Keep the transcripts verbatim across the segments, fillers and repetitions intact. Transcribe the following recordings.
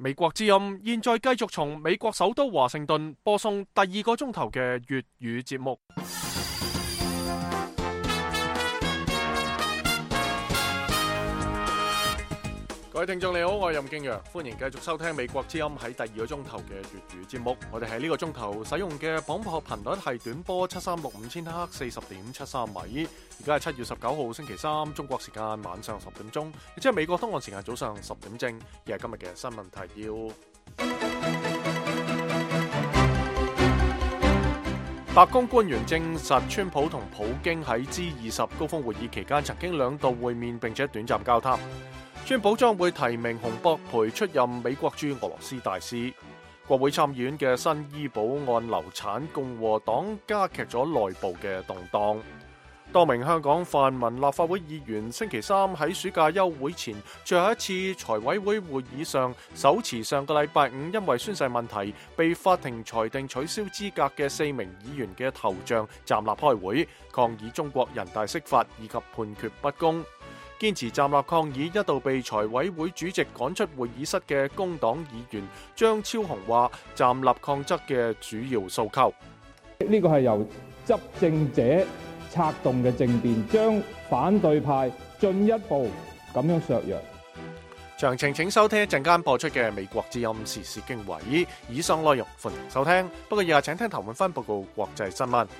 美國之音現在繼續從美國首都華盛頓播送第二個鐘頭嘅粵語節目。各位聽眾你好，我係任敬陽，歡迎繼續收聽美國之音喺第二個鐘頭嘅粵語節目。我哋喺呢個鐘頭使用嘅廣播頻率係短波七三六五千赫四十點七三米。而家係七月十九號星期三，中國時間晚上十點鐘，亦即係美國東岸時間早上十點正。而係今日嘅新聞提要。白宮官員證實，川普同普京喺 G 二十高峰會議期間曾經兩度會面，並且短暫交談。川普將會提名洪博培出任美國駐俄羅斯大使。國會參議院嘅新醫保案流產，共和黨加劇咗內部嘅動盪。多名香港泛民立法會議員星期三喺暑假休會前最後一次財委會會議上，手持上個禮拜五因為宣誓問題被法庭裁定取消資格嘅四名議員嘅頭像站立開會，抗議中國人大釋法以及判決不公。堅持站立抗議一度被財委會主席趕出會議室嘅工黨議員張超雄話：站立抗爭嘅主要訴求， 呢個係由執政者策動嘅政變，將反對派進一步咁樣削弱。 詳情請收聽一陣間播出嘅美國之音時事經緯，以上內容歡迎收聽。不過以下請聽譚永芬報告國際新聞。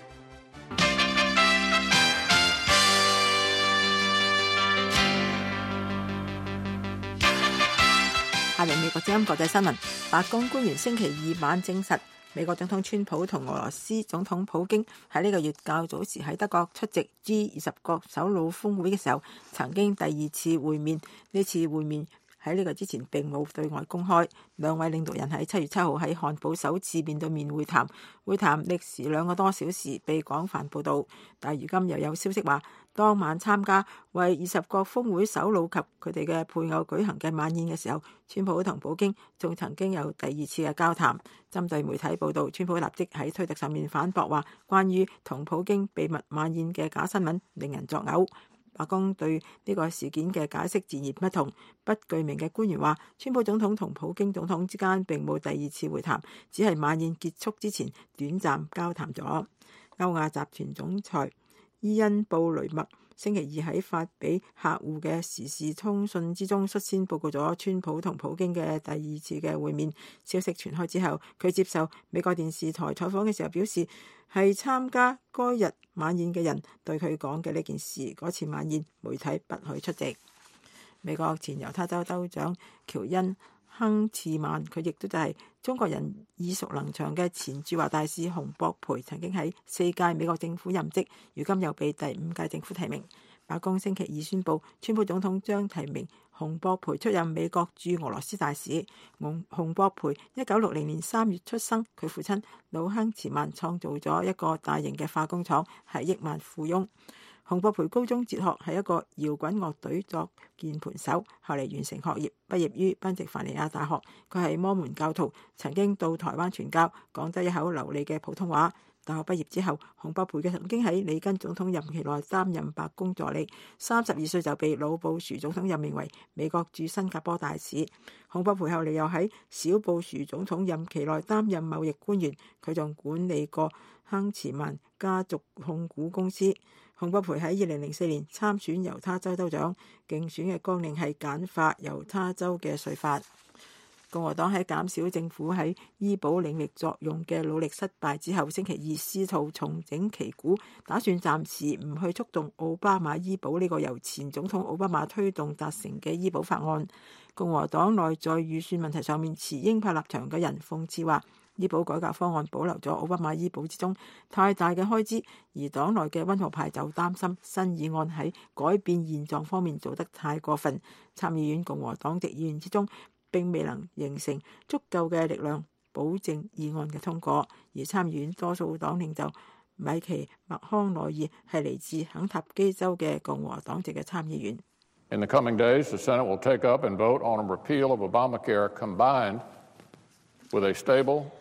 下嚟美國之音國際新聞，白宮官員星期二晚證實，美國總統川普同俄羅斯總統普京喺呢個月較早時喺德國出席 G 二十國首腦峰會嘅時候，曾經第二次會面。呢次會面喺呢個之前並冇對外公開。兩位領導人喺七月七號喺漢堡首次面對面會談，會談歷時兩個多小時，被廣泛報道。但如今又有消息話，當晚參加為二十國峰會首腦及佢哋嘅配偶舉行嘅晚宴嘅時候，川普同普京仲曾經有第二次嘅交談。針對媒體報道，川普立即喺推特上面反駁話，關於同普京秘密晚宴嘅假新聞令人作嘔。白宮對呢個事件嘅解釋截然不同。不具名嘅官員話，川普總統同普京總統之間並冇第二次會談，只係晚宴結束之前短暫交談咗。歐亞集團總裁伊恩布雷默星期二喺發俾客戶嘅時事通訊之中，率先報告咗川普同普京嘅第二次嘅會面。消息傳開之後，佢接受美國電視台採訪嘅時候表示，係參加該日晚宴嘅人對佢講嘅呢件事。嗰次晚宴媒體不許出席。美國前猶他州州長喬恩亨茨曼，佢亦都就係中國人耳熟能詳嘅前駐華大使洪博培，曾經喺四屆美國政府任職，如今又被第五屆政府提名。白宮星期二宣布，川普總統將提名洪博培出任美國駐俄羅斯大使。洪洪博培一九六零年三月出生，佢父親老亨茨曼創造咗一個大型嘅化工廠，係億萬富翁。洪博培高中哲學係一個搖滾樂隊作鍵盤手，後嚟完成學業，畢業於賓夕凡尼亞大學。佢係摩門教徒，曾經到台灣傳教，講得一口流利嘅普通話。大學畢業之後，洪博培嘅曾經喺里根總統任期內擔任白宮助理，三十二歲就被老布殊總統任命為美國駐新加坡大使。洪博培後嚟又喺小布殊總統任期內擔任貿易官員，佢仲管理過亨茨曼家族控股公司。洪博培喺二零零四年參選猶他州州長，競選嘅綱領係簡化猶他州嘅稅法。共和黨喺減少政府喺醫保領域作用嘅努力失敗之後，星期二試圖重整旗鼓，打算暫時唔去觸動奧巴馬醫保呢個由前總統奧巴馬推動達成嘅醫保法案。共和黨內在預算問題上面持鷹派立場嘅人諷刺話，醫保改革方案保留咗奧巴馬醫保之中太大嘅開支，而黨內嘅溫和派就擔心新議案喺改變現狀方面做得太過分。參議院共和黨籍議員之中並未能形成足夠嘅力量保證議案嘅通過，而參議院多數黨領袖米奇麥康奈爾係嚟自肯塔基州嘅共和黨籍嘅參議員。 In the coming days, the Senate will take up and vote on a repeal of Obamacare combined with a stable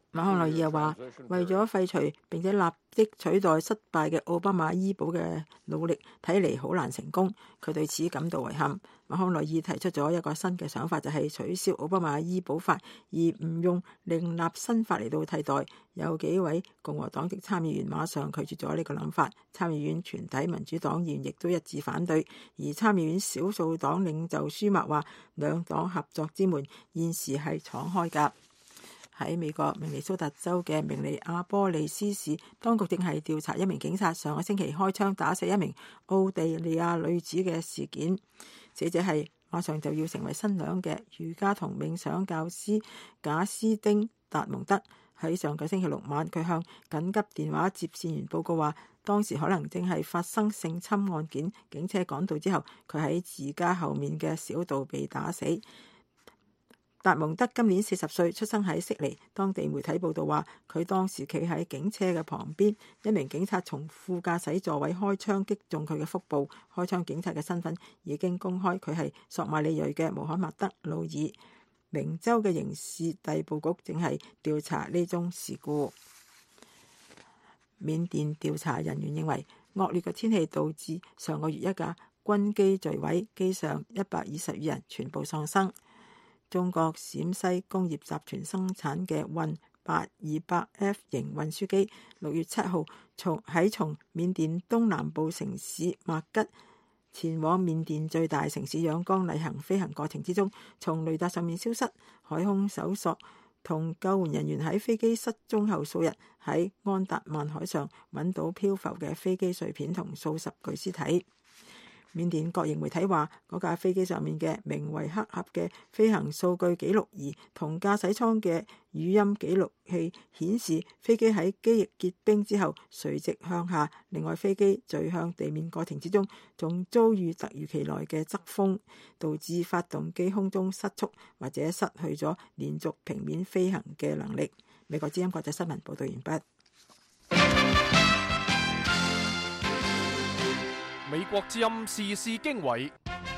馬康內爾又話，為咗廢除並且立即取代失敗嘅奧巴馬醫保嘅努力，睇嚟好難成功。佢對此感到遺憾。馬康內爾提出咗一個新嘅想法，就係取消奧巴馬醫保法，而唔用另立新法嚟到替代。有幾位共和黨籍參議員馬上拒絕咗呢個諗法。參議院全體民主黨議員亦都一致反對。而參議院少數黨領袖舒默話，兩黨合作之門現時係敞開㗎。喺美國明尼蘇達州嘅明尼阿波利斯市，當局正係調查一名警察上個星期開槍打死一名奧地利亞女子嘅事件。死者係馬上就要成為新娘嘅瑜伽同冥想教師賈斯丁達蒙德。喺上個星期六晚，佢向緊急電話接線員報告話，當時可能正係發生性侵案件。警車趕到之後，佢喺自家後面嘅小道被打死。達蒙德今年四十歲，出生喺悉尼。當地媒體報道話，佢當時企喺警車嘅旁邊，一名警察從副駕駛座位開槍擊中佢嘅腹部。開槍警察嘅身份已經公開，佢係索馬里裔嘅穆罕默德魯爾。明州嘅刑事逮捕局正係調查呢宗事故。緬甸調查人員認為，惡劣嘅天氣導致上個月一架軍機墜毀，機上一百二十二人全部喪生。中國陝西工業集團生產嘅運八二百 F 型運輸機，六月七號從喺從緬甸東南部城市麥吉前往緬甸最大城市仰光例行飛行過程之中，從雷達上面消失。海空搜索同救援人員喺飛機失蹤後數日，喺安達曼海上揾到漂浮嘅飛機碎片同數十具屍體。緬甸國營媒體話，嗰架飛機上面嘅名為黑盒嘅飛行數據記錄儀同駕駛艙嘅語音記錄器顯示，飛機喺機翼結冰之後垂直向下。另外，飛機墜向地面過程之中，仲遭遇突如其來嘅側風，導致發動機空中失速或者失去咗連續平面飛行嘅能力。美國之音國際新聞報道完畢。 美國之音時事經緯，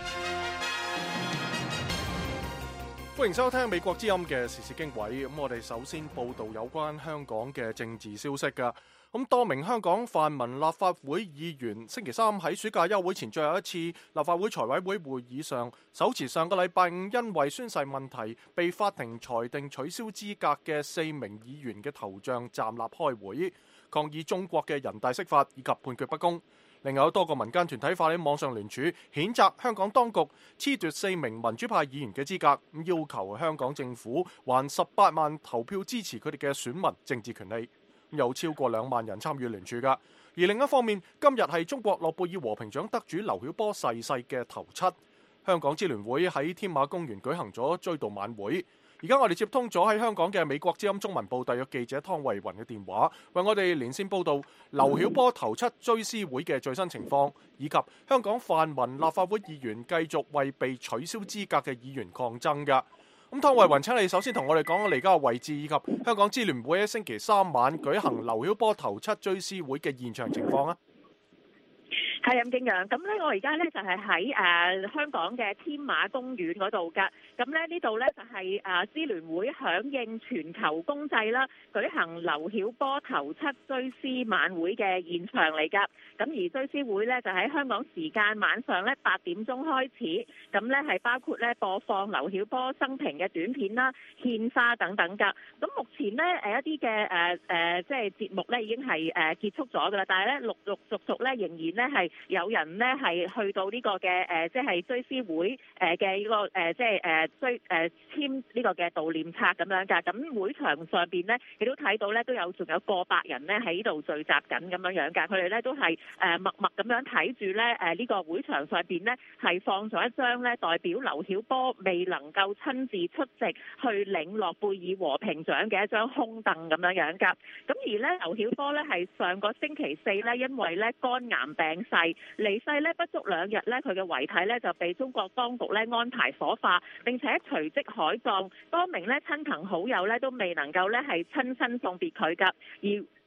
歡迎收聽美國之音嘅時事經緯。咁我哋首先報道有關香港嘅政治消息噶。咁多名香港泛民立法會議員星期三喺暑假休會前最後一次立法會財委會會議上，手持上個禮拜五因為宣誓問題被法庭裁定取消資格嘅四名議員嘅頭像站立開會，抗議中國嘅人大釋法以及判決不公。另外有多個民間團體發喺網上聯署，譴責香港當局褫奪四名民主派議員嘅資格，要求香港政府還十八萬投票支持佢哋嘅選民政治權利。有超過兩萬人參與聯署㗎。而另一方面，今日係中國諾貝爾和平獎得主劉曉波逝世嘅頭七，香港支聯會喺天馬公園舉行咗追悼晚會。而家我哋接通咗喺香港嘅美國之音中文部特約記者湯慧雲嘅電話，為我哋連線報道劉曉波頭七追思會嘅最新情況，以及香港泛民立法會議員繼續為被取消資格嘅議員抗爭㗎。咁湯慧雲，請你首先同我哋講下而家嘅位置，以及香港支聯會喺星期三晚舉行劉曉波頭七追思會嘅現場情況啊。 係咁敬仰，咁咧我而家咧就係喺誒香港嘅天馬公園嗰度㗎。咁咧呢度咧就係誒支聯會響應全球公祭啦，舉行劉曉波頭七追思晚會嘅現場嚟㗎。咁而追思會咧就喺香港時間晚上咧八點鐘開始，咁咧係包括咧播放劉曉波生平嘅短片啦、獻花等等㗎。咁目前咧誒一啲嘅誒誒即係節目咧已經係誒結束咗㗎啦，但係咧陸陸續續咧仍然咧係有人咧係去到呢個嘅誒即係追思會誒嘅呢個誒即係誒追誒簽呢個嘅悼念冊咁樣㗎。咁會場上邊咧亦都睇到咧都有仲有過百人咧喺度聚集緊咁樣樣㗎。佢哋咧都係誒默默咁樣睇住咧誒呢個會場上邊咧係放咗一張咧代表劉曉波未能夠親自出席去領諾貝爾和平獎嘅一張空凳咁樣樣㗎。咁而咧劉曉波咧係上個星期四咧因為咧肝癌病逝，離世咧不足兩日咧，佢嘅遺體咧就被中國當局咧安排火化，並且隨即海葬。多名咧親朋好友咧都未能夠咧係親身送別佢㗎。而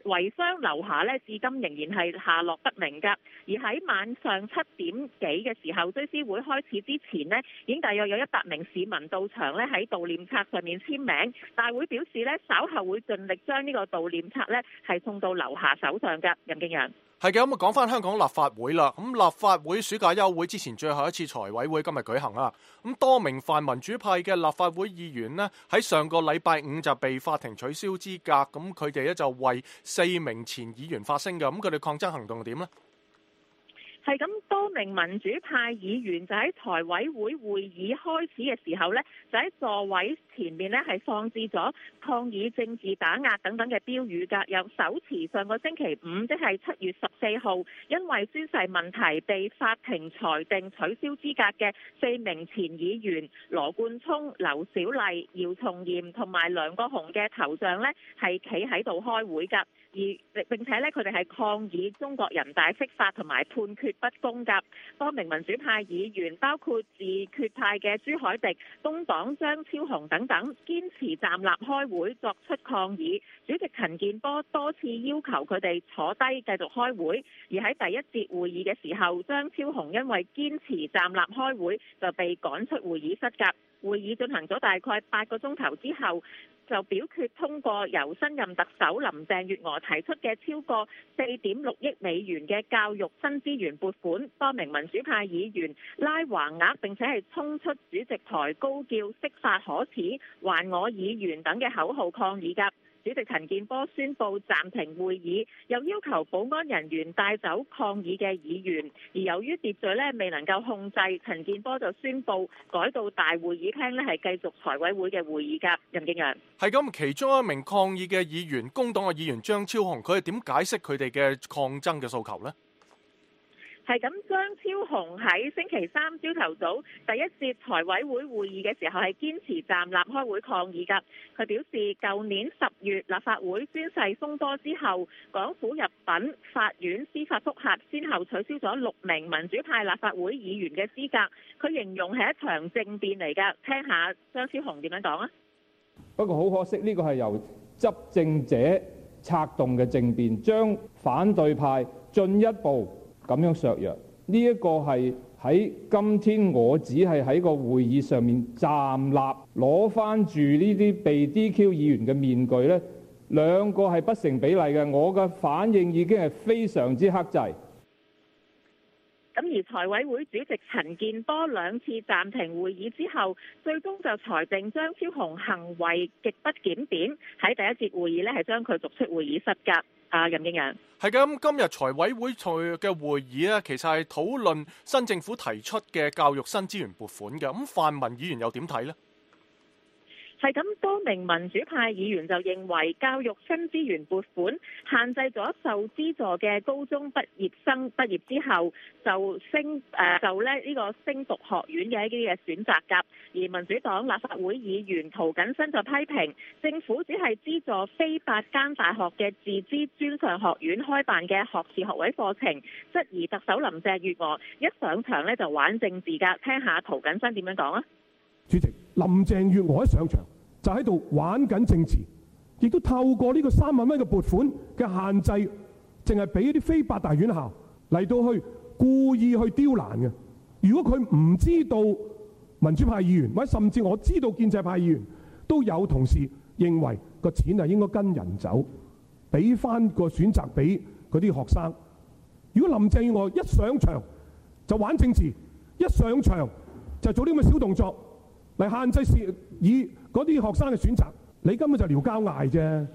遺孀劉霞呢，至今仍然係下落不明㗎。而喺晚上七點幾嘅時候，追思會開始之前呢，已經大約有一百名市民到場呢，喺悼念冊上面簽名。大會表示呢，稍後會盡力將呢個悼念冊呢係送到劉霞手上㗎。任敬陽。 係嘅，咁啊講翻香港立法會啦。咁立法會暑假休會之前最後一次財委會今日舉行啊。咁多名泛民主派嘅立法會議員呢，喺上個禮拜五就被法庭取消資格。咁佢哋咧就為四名前議員發聲嘅。咁佢哋抗爭行動係點呢？ 係咁，多名民主派議員就喺財委會會議開始嘅時候呢，就喺座位前面呢係放置咗抗議政治打壓等等嘅標語㗎。又手持上個星期五，即係七月十四號，因為宣誓問題被法庭裁定取消資格嘅四名前議員羅冠聰、劉小麗、姚松炎同埋梁國雄嘅頭像呢，係企喺度開會㗎。而並且咧，佢哋係抗議中國人大釋法同埋判決不公㗎。多名民主派議員，包括自決派嘅朱凱廸、工黨張超雄等等，堅持站立開會作出抗議。主席陳健波多次要求佢哋坐低繼續開會。而喺第一節會議嘅時候，張超雄因為堅持站立開會，就被趕出會議室㗎。會議進行咗大概八個鐘頭之後，就表決通過由新任特首林鄭月娥提出嘅超過四點六億美元嘅教育新資源撥款。多名民主派議員拉橫額，並且係衝出主席台高叫釋法可恥、還我議員等嘅口號抗議㗎。主席陳健波宣布暫停會議，又要求保安人員帶走抗議嘅議員。而由於秩序咧未能夠控制，陳健波就宣布改到大會議廳咧係繼續財委會嘅會議㗎。任敬陽。 係咁，其中一名抗議嘅議員，工黨嘅議員張超雄，佢係點解釋佢哋嘅抗爭嘅訴求呢？ 係咁，張超雄喺星期三朝頭早第一節財委會會議嘅時候係堅持站立開會抗議㗎。佢表示，舊年十月立法會宣誓風波之後，港府入稟法院司法覆核，先後取消咗六名民主派立法會議員嘅資格。佢形容係一場政變嚟㗎。聽下張超雄點樣講啊？ 不過好可惜，呢個係由執政者策動嘅政變，將反對派進一步咁樣削弱。呢一個係喺今天我只係喺個會議上面站立，攞翻住呢啲被 D Q 議員嘅面具呢，兩個係不成比例嘅。我嘅反應已經係非常之克制。 咁而財委會主席陳健波兩次暫停會議之後，最終就裁定張超雄行為極不檢點，喺第一節會議呢係將佢逐出會議室㗎。啊，任敬陽。 係嘅，咁今日財委會嘅會議咧，其實係討論新政府提出嘅教育新資源撥款嘅。咁泛民議員又點睇呢？ 係咁，多名民主派議員就認為教育新資源撥款限制咗受資助嘅高中畢業生畢業之後就升誒、呃、就咧呢個升讀學院嘅一啲嘅選擇㗎。而民主黨立法會議員涂謹申就批評政府只係資助非八間大學嘅自資專上學院開辦嘅學士學位課程，質疑特首林鄭月娥一上場咧就玩政治㗎。聽下涂謹申點樣講啊？ 主席，林鄭月娥一上場就喺度玩緊政治，亦都透過呢個三萬蚊嘅撥款嘅限制，淨係俾啲非八大院校嚟到去故意去刁難嘅。如果佢唔知道民主派議員，或者甚至我知道建制派議員都有同事認為個錢係應該跟人走，俾翻個選擇俾嗰啲學生。如果林鄭月娥一上場就玩政治，一上場就做啲咁嘅小動作嚟限制是以嗰啲學生嘅選擇，你根本就撩交嗌啫。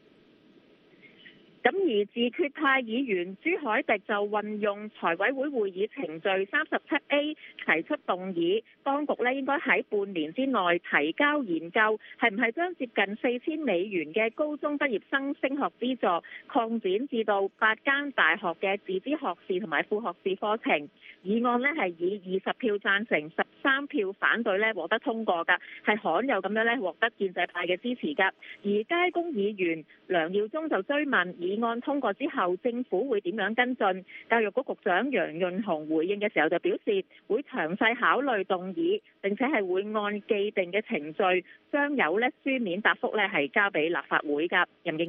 咁而自決派議員朱凱廸就運用財委會會議程序三十七 A 提出動議，當局咧應該喺半年之內提交研究，係唔係將接近四千美元嘅高中畢業生升學資助擴展至到八間大學嘅自資學士同埋副學士課程？議案呢係以二十票贊成、十三票反對咧獲得通過㗎，係罕有咁樣咧獲得建制派嘅支持㗎。而街工議員梁耀忠就追問議案通過之後，政府會點樣跟進？教育局局長楊潤雄回應嘅時候就表示，會詳細考慮動議，並且係會按既定嘅程序，將有咧書面答覆咧係交俾立法會㗎。任敬陽。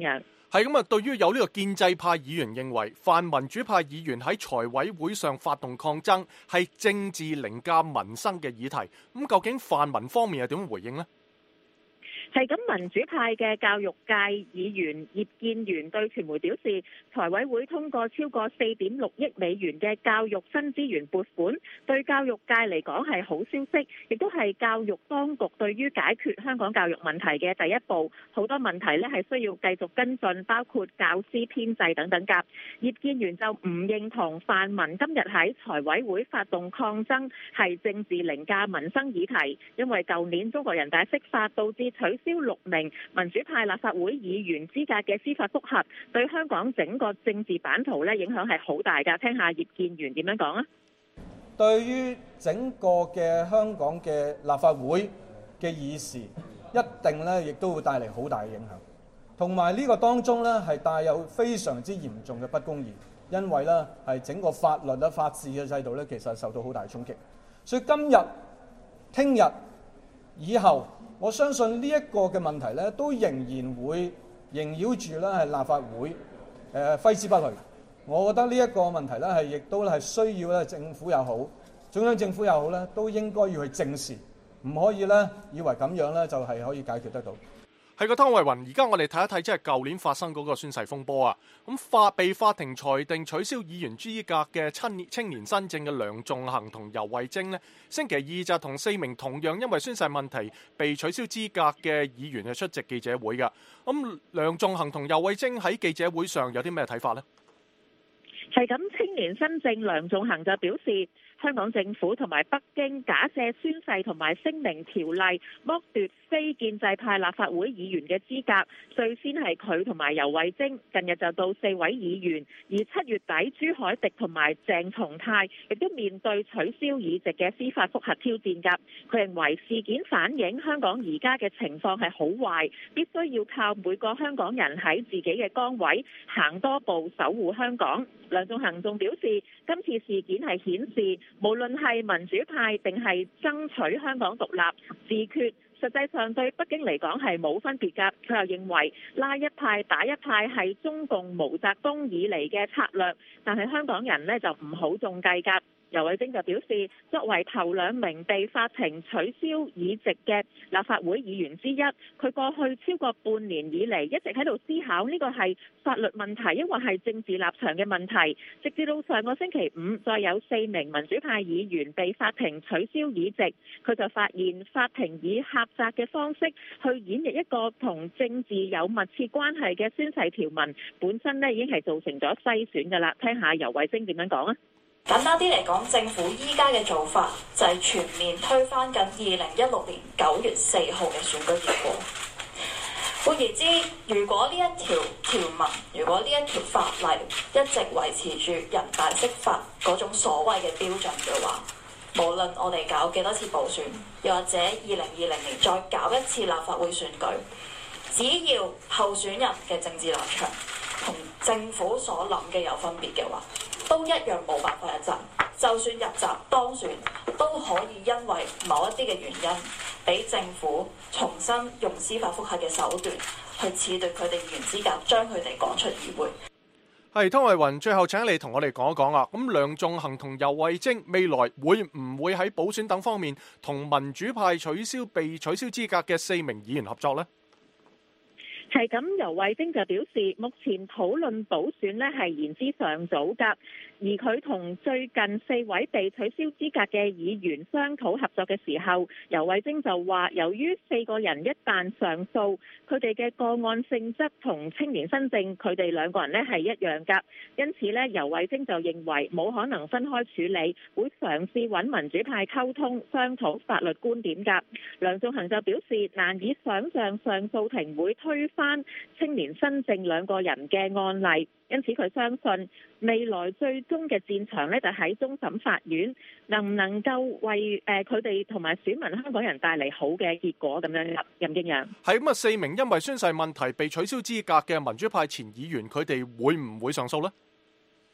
係咁啊，對於有呢個建制派議員認為泛民主派議員喺財委會上發動抗爭係政治凌駕民生嘅議題，咁究竟泛民方面係點回應呢？ 係咁，民主派嘅教育界議員葉建源對傳媒表示，財委會通過超過四點六億美元嘅教育新資源撥款，對教育界嚟講係好消息，亦都係教育當局對於解決香港教育問題嘅第一步。好多問題呢係需要繼續跟進，包括教師編制等等㗎。葉建源就唔認同泛民今日喺財委會發動抗爭係政治凌駕民生議題，因為舊年中國人大釋法導致取消六名民主派立法會議員資格嘅司法覆核，對香港整個政治版圖咧影響係好大㗎。聽下葉建源點樣講啊？ 對於整個嘅香港嘅立法會嘅議事，一定咧亦都會帶嚟好大嘅影響，同埋呢個當中咧係帶有非常之嚴重嘅不公義，因為咧係整個法律咧法治嘅制度咧其實受到好大衝擊，所以今日、聽日、以後。我相信呢一個嘅問題咧，都仍然會縈繞住咧係立法會誒、呃、揮之不去。我覺得呢一個問題咧係亦都係需要咧政府又好，中央政府又好咧，都應該要去正視，唔可以咧以為咁樣咧就係可以解決得到。 係個湯慧雲，而家我哋睇一睇，即係舊年發生嗰個宣誓風波啊！咁法被法庭裁定取消議員資格嘅青青年新政嘅梁頌恆同游蕙禎呢，星期二就同四名同樣因為宣誓問題被取消資格嘅議員去出席記者會㗎。咁梁頌恆同游蕙禎喺記者會上有啲咩睇法呢？ 係咁，青年新政梁頌恆就表示，香港政府同埋北京假借宣誓同埋聲明條例剝奪非建制派立法會議員嘅資格，最先係佢同埋游蕙禎，近日就到四位議員，而七月底朱凱廸同埋鄭松泰亦都面對取消議席嘅司法覆核挑戰㗎。佢認為事件反映香港而家嘅情況係好壞，必須要靠每個香港人喺自己嘅崗位行多步守護香港。梁頌恆仲表示，今次事件係顯示，無論係民主派定係爭取香港獨立自決，實際上對北京嚟講係冇分別㗎。佢又認為拉一派打一派係中共毛澤東以嚟嘅策略，但係香港人呢就唔好中計㗎。游蕙禎就表示，作為頭兩名被法庭取消議席嘅立法會議員之一，佢過去超過半年以嚟一直喺度思考呢個係法律問題，抑或係政治立場嘅問題。直至到上個星期五，再有四名民主派議員被法庭取消議席，佢就發現法庭以狹窄嘅方式去演繹一個同政治有密切關係嘅宣誓條文，本身呢已經係造成咗篩選㗎啦。聽下游蕙禎點樣講啊？ 簡單啲嚟講，政府依家嘅做法就係全面推翻緊二零一六年九月四號嘅選舉結果。換言之，如果呢一條條文，如果呢一條法例一直維持住人大釋法嗰種所謂嘅標準嘅話，無論我哋搞幾多次補選，又或者二零二零年再搞一次立法會選舉，只要候選人嘅政治立場同政府所諗嘅有分別嘅話，都一樣冇辦法入閘，就算入閘當選，都可以因為某一啲嘅原因，俾政府重新用司法覆核嘅手段去褫奪佢哋議員資格，將佢哋趕出議會。 係湯慧雲，最後請你同我哋講一講啊。咁梁頌恆同游蕙禎未來會唔會喺補選等方面同民主派取消被取消資格嘅四名議員合作呢？ 係咁，游蕙禎就表示，目前討論補選呢係言之尚早㗎。而佢同最近四位被取消資格嘅議員商討合作嘅時候，游蕙禎就話，由於四個人一旦上訴，佢哋嘅個案性質同青年新政佢哋兩個人呢係一樣㗎。因此呢，游蕙禎就認為冇可能分開處理，會嘗試揾民主派溝通商討法律觀點㗎。梁頌恆就表示，難以想像上訴庭會推翻青年新政兩個人嘅案例。因此佢相信未來最終嘅戰場呢，就喺終審法院，能唔能夠為誒佢哋同埋選民香港人帶嚟好嘅結果咁樣。任敬揚係咁啊，四名因為宣誓問題被取消資格嘅民主派前議員，佢哋會唔會上訴呢？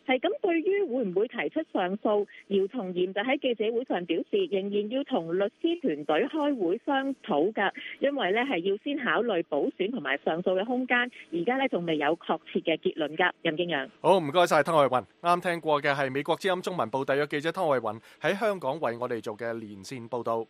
係咁，對於會唔會提出上訴，姚松炎就喺記者會上表示，仍然要同律師團隊開會商討㗎，因為呢係要先考慮補選同埋上訴嘅空間，而家呢仲未有確切嘅結論㗎。任敬陽， 好，唔該晒湯慧雲。啱聽過嘅係美國之音中文部特約記者湯慧雲喺香港為我哋做嘅連線報導。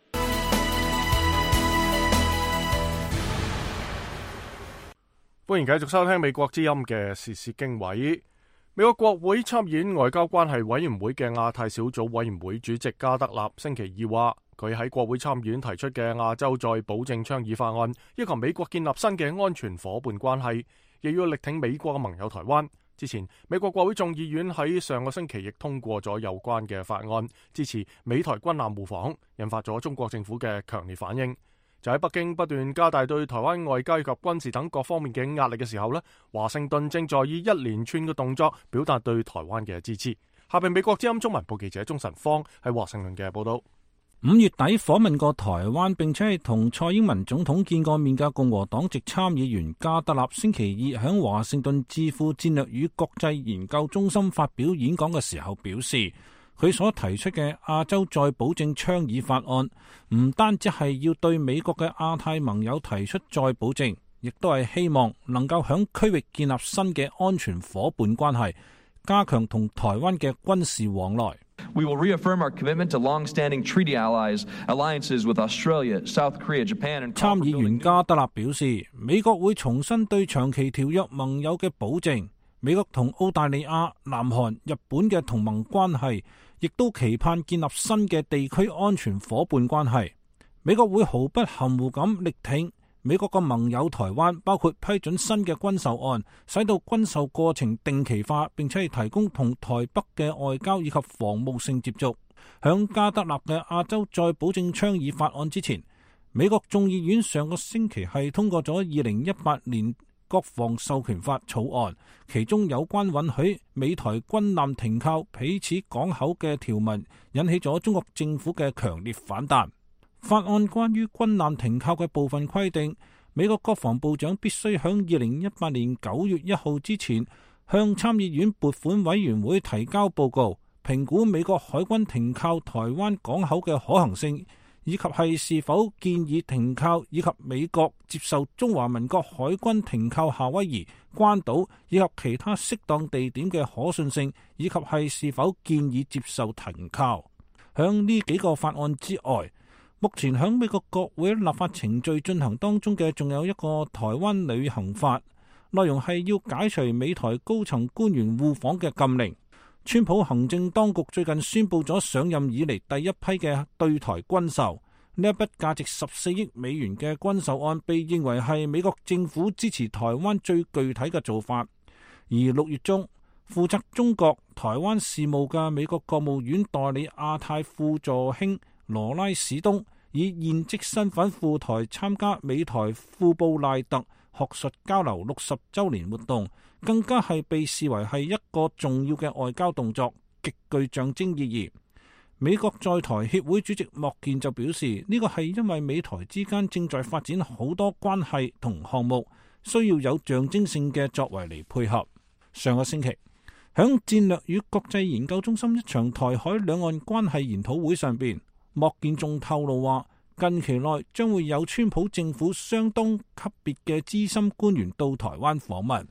歡迎繼續收聽美國之音嘅時事經緯。美國國會參議院外交關係委員會嘅亞太小組委員會主席加德納星期二話，佢喺國會參議院提出嘅亞洲再保證倡議法案，要求美國建立新嘅安全夥伴關係，亦要力挺美國嘅盟友台灣。之前，美國國會眾議院喺上個星期亦通過咗有關嘅法案，支持美台軍艦互訪，引發咗中國政府嘅強烈反應。就喺北京不斷加大對台灣外交及軍事等各方面嘅壓力嘅時候呢，華盛頓正在以一連串嘅動作表達對台灣嘅支持。下邊美國之音中文部記者鍾晨芳喺華盛頓嘅報道。 五月底訪問過台灣並且係同蔡英文總統見過面嘅共和黨籍參議員加德納星期二喺華盛頓智庫戰略與國際研究中心發表演講嘅時候表示，佢所提出嘅亞洲再保證倡議法案，唔單止係要對美國嘅亞太盟友提出再保證，亦都係希望能夠響區域建立新嘅安全夥伴關係，加強同台灣嘅軍事往來。 We will reaffirm our commitment to long-standing treaty allies, alliances with Australia, South Korea, Japan, and 參議員加德納表示，美國會重申對長期條約盟友嘅保證。美國同澳大利亞、南韓、日本嘅同盟關係，亦都期盼建立新嘅地區安全夥伴關係。美國會毫不含糊咁力挺美國嘅盟友台灣，包括批准新嘅軍售案，使到軍售過程定期化，並且係提供同台北嘅外交以及防務性接觸。響加德納嘅亞洲再保證倡議法案之前，美國眾議院上個星期係通過咗二零一八年國防授權法草案，其中有關允許美台軍艦停靠彼此港口嘅條文，引起咗中國政府嘅強烈反彈。法案關於軍艦停靠嘅部分規定，美國國防部長必須響二零一八年九月一號之前向參議院撥款委員會提交報告，評估美國海軍停靠台灣港口嘅可行性，以及係是否建議停靠，以及美國接受中華民國海軍停靠夏威夷、關島以及其他適當地點嘅可信性，以及係是否建議接受停靠。響呢幾個法案之外，目前響美國國會立法程序進行當中嘅，仲有一個台灣旅行法，內容係要解除美台高層官員互訪嘅禁令。川普行政當局最近宣布咗上任以嚟第一批嘅對台軍售，呢一筆價值十四億美元嘅軍售案被認為係美國政府支持台灣最具體嘅做法。而六月中，負責中國台灣事務嘅美國國務院代理亞太副助卿羅拉史東以現職身份赴台參加美台庫布賴特學術交流六十週年活動，更加係被視為係一個重要嘅外交動作，極具象徵意義。美國在台協會主席莫健就表示，呢個係因為美台之間正在發展好多關係同項目，需要有象徵性嘅作為嚟配合。上個星期，響戰略與國際研究中心一場台海兩岸關係研討會上邊，莫健仲透露話，近期內將會有川普政府相當級別嘅資深官員到台灣訪問。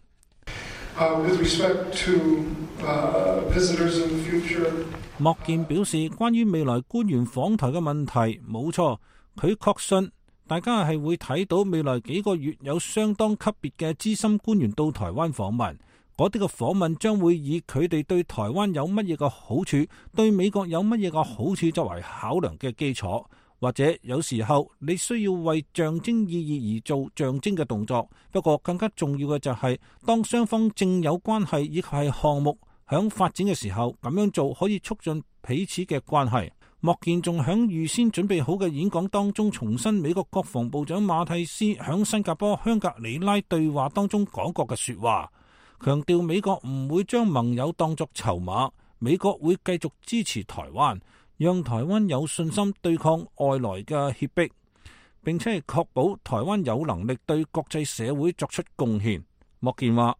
Uh, with respect to, uh, visitors in the future, 莫健表示，關於未來官員訪台嘅問題，冇錯，佢確信大家係會睇到未來幾個月有相當級別嘅資深官員到台灣訪問。嗰啲嘅訪問將會以佢哋對台灣有乜嘢嘅好處，對美國有乜嘢嘅好處作為考量嘅基礎。或者有時候你需要為象徵意義而做象徵嘅動作，不過更加重要嘅就係、是、當雙方正有關係以及係項目響發展嘅時候，咁樣做可以促進彼此嘅關係。莫健仲響預先準備好嘅演講當中重申美國國防部長馬蒂斯響新加坡香格里拉對話當中講過嘅說話，強調美國唔會將盟友當作籌碼，美國會繼續支持台灣，讓台灣有信心對抗外來嘅脅迫，並且係確保台灣有能力對國際社會作出貢獻。莫健話，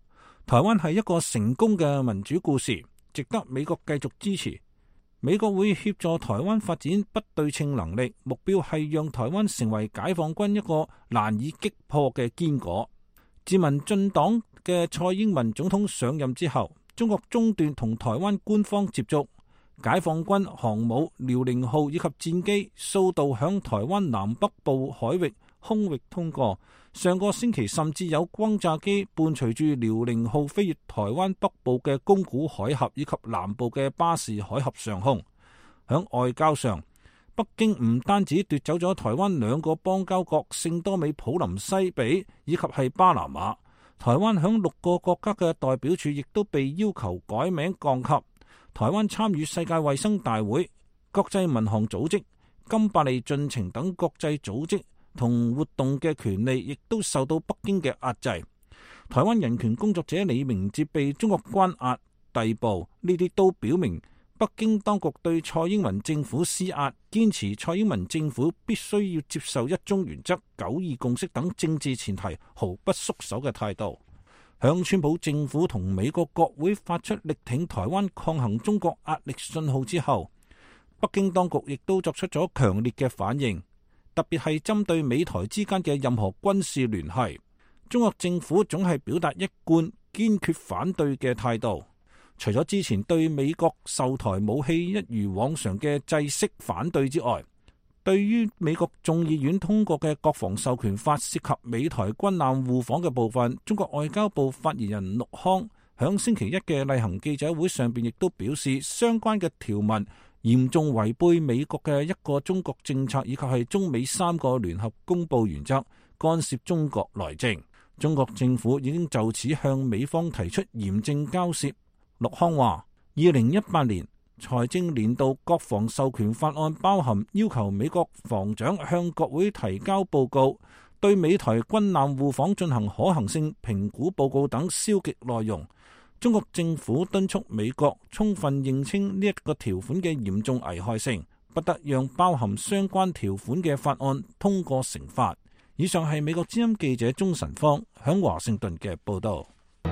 台灣係一個成功嘅民主故事，值得美國繼續支持。美國會協助台灣發展不對稱能力，目標係讓台灣成為解放軍一個難以擊破嘅堅果。自民進黨嘅蔡英文總統上任之後，中國中斷同台灣官方接觸，解放軍航母遼寧號以及戰機數度響台灣南北部海域空域通過。上個星期甚至有轟炸機伴隨住遼寧號飛越台灣北部嘅宮古海峽以及南部嘅巴士海峽上空。響外交上，北京唔單止奪走咗台灣兩個邦交國聖多美普林西比以及係巴拿馬，台灣響六個國家嘅代表處亦都被要求改名降級。台灣參與世界衛生大會、國際民航組織、金伯利進程等國際組織同活動嘅權利，亦都受到北京嘅壓制。台灣人權工作者李明哲被中國關押逮捕，呢啲都表明北京當局對蔡英文政府施壓，堅持蔡英文政府必須要接受一中原則、九二共識等政治前提，毫不縮手嘅態度。響川普政府同美國國會發出力挺台灣抗衡中國壓力信號之後，北京當局亦都作出咗強烈嘅反應，特別係針對美台之間嘅任何軍事聯繫，中國政府總係表達一貫堅決反對嘅態度。除咗之前對美國售台武器一如往常嘅制式反對之外，對於美國眾議院通過嘅國防授權法涉及美台軍艦互訪嘅部分，中國外交部發言人陸康響星期一嘅例行記者會上邊亦都表示，相關嘅條文嚴重違背美國嘅一個中國政策，以及係中美三個聯合公佈原則，干涉中國內政。中國政府已經就此向美方提出嚴正交涉。陸康話，二零一八年財政年度國防授權法案包含要求美國防長向國會提交報告，對美台軍艦互訪進行可行性評估報告等消極內容。中國政府敦促美國充分認清呢一個條款嘅嚴重危害性，不得讓包含相關條款嘅法案通過成法。以上係美國之音記者鍾晨芳響華盛頓嘅報道。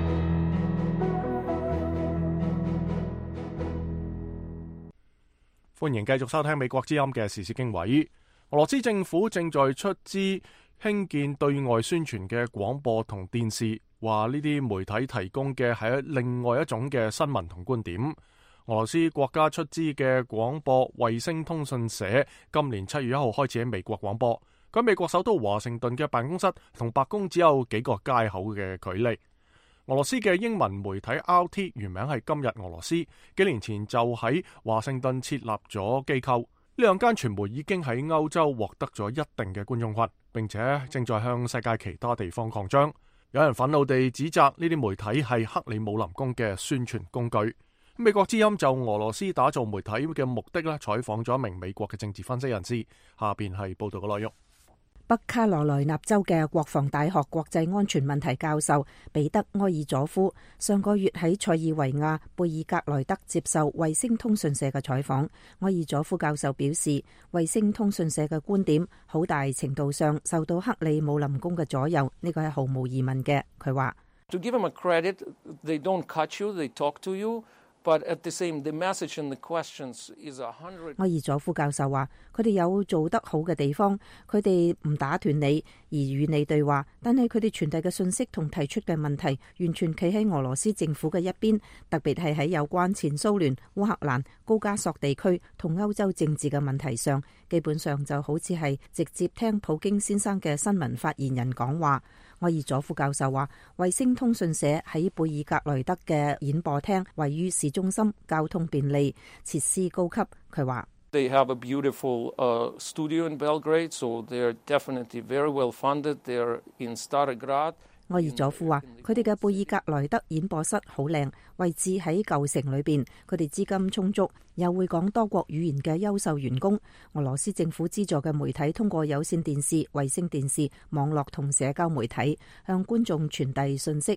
歡迎繼續收聽美國之音嘅時事經緯。俄羅斯政府正在出資興建對外宣傳嘅廣播同電視，話呢啲媒體提供嘅係另外一種嘅新聞同觀點。俄羅斯國家出資嘅廣播衛星通訊社今年七月一號開始喺美國廣播，喺美國首都華盛頓嘅辦公室同白宮只有幾個街口嘅距離。俄羅斯嘅英文媒體 R T 原名係今日俄羅斯，幾年前就喺華盛頓設立咗機構。呢兩間傳媒已經喺歐洲獲得咗一定嘅觀眾群，並且正在向世界其他地方擴張。有人憤怒地指責呢啲媒體係克里姆林宮嘅宣傳工具。美國之音就俄羅斯打造媒體嘅目的咧，採訪咗一名美國嘅政治分析人士。下邊係報道嘅內容。 北卡羅來納州嘅國防大學國際安全問題教授彼得埃爾佐夫上個月喺塞爾維亞貝爾格萊德接受衛星通訊社嘅採訪。埃爾佐夫教授表示，衛星通訊社嘅觀點好大程度上受到克里姆林宮嘅左右，呢個係毫無疑問嘅。佢話 ：To give them a credit, they don't cut you, they talk to you. But at the same, the message and the questions is a hundred. 埃爾佐夫教授話：佢哋有做得好嘅地方，佢哋唔打斷你而與你對話，但係佢哋傳遞嘅信息同提出嘅問題，完全企喺俄羅斯政府嘅一邊，特別係喺有關前蘇聯、烏克蘭、高加索地區同歐洲政治嘅問題上，基本上就好似係直接聽普京先生嘅新聞發言人講話。埃爾佐夫教授話：衛星通訊社喺貝爾格萊德嘅演播廳位於市中心，交通便利，設施高級。佢話 ：They have a beautiful uh, studio in Belgrade, so they're definitely very well funded. They're in Starograd. 埃爾佐夫話：佢哋嘅貝爾格萊德演播室好靚，位置喺舊城裏邊，佢哋資金充足，有會講多國語言嘅優秀員工。俄羅斯政府資助嘅媒體通過有線電視、衛星電視、網絡同社交媒體向觀眾傳遞信息。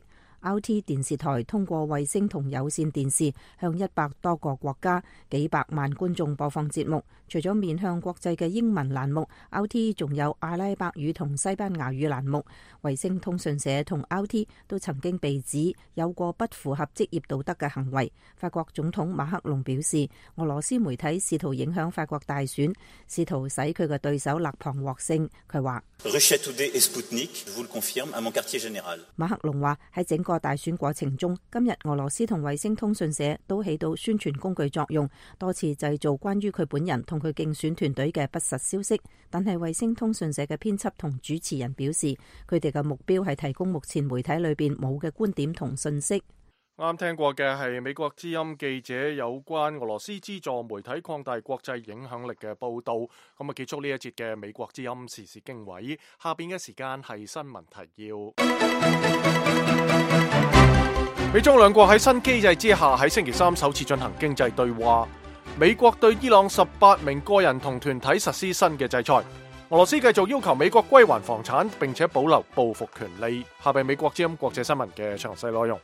R T 電視台通過衛星同有線電視向一百多個國家、幾百萬觀眾播放節目。除咗面向國際嘅英文欄目， R T 仲有阿拉伯語同西班牙語欄目。衛星通訊社同 R T 都曾經被指有過不符合職業道德嘅行為。法國總統馬克龍表示，俄羅斯媒體試圖影響法國大選，試圖使佢嘅對手勒龐獲勝。佢話馬克龍話喺整個大選過程中，今日俄羅斯同衛星通訊社都起到宣傳工具作用，多次製造關於佢本人同佢競選團隊嘅不實消息。但係衛星通訊社嘅編輯同主持人表示，佢哋嘅目標係提供目前媒體裏邊冇嘅觀點同信息。 啱聽過嘅係美國之音記者有關俄羅斯資助媒體擴大國際影響力嘅報道。咁啊，結束呢一節嘅美國之音時事經緯。下邊嘅時間係新聞提要。美中兩國喺新機制之下，喺星期三首次進行經濟對話。美國對伊朗十八名個人同團體實施新嘅制裁。俄羅斯繼續要求美國歸還房產，並且保留報復權利。下邊美國之音國際新聞嘅詳細內容。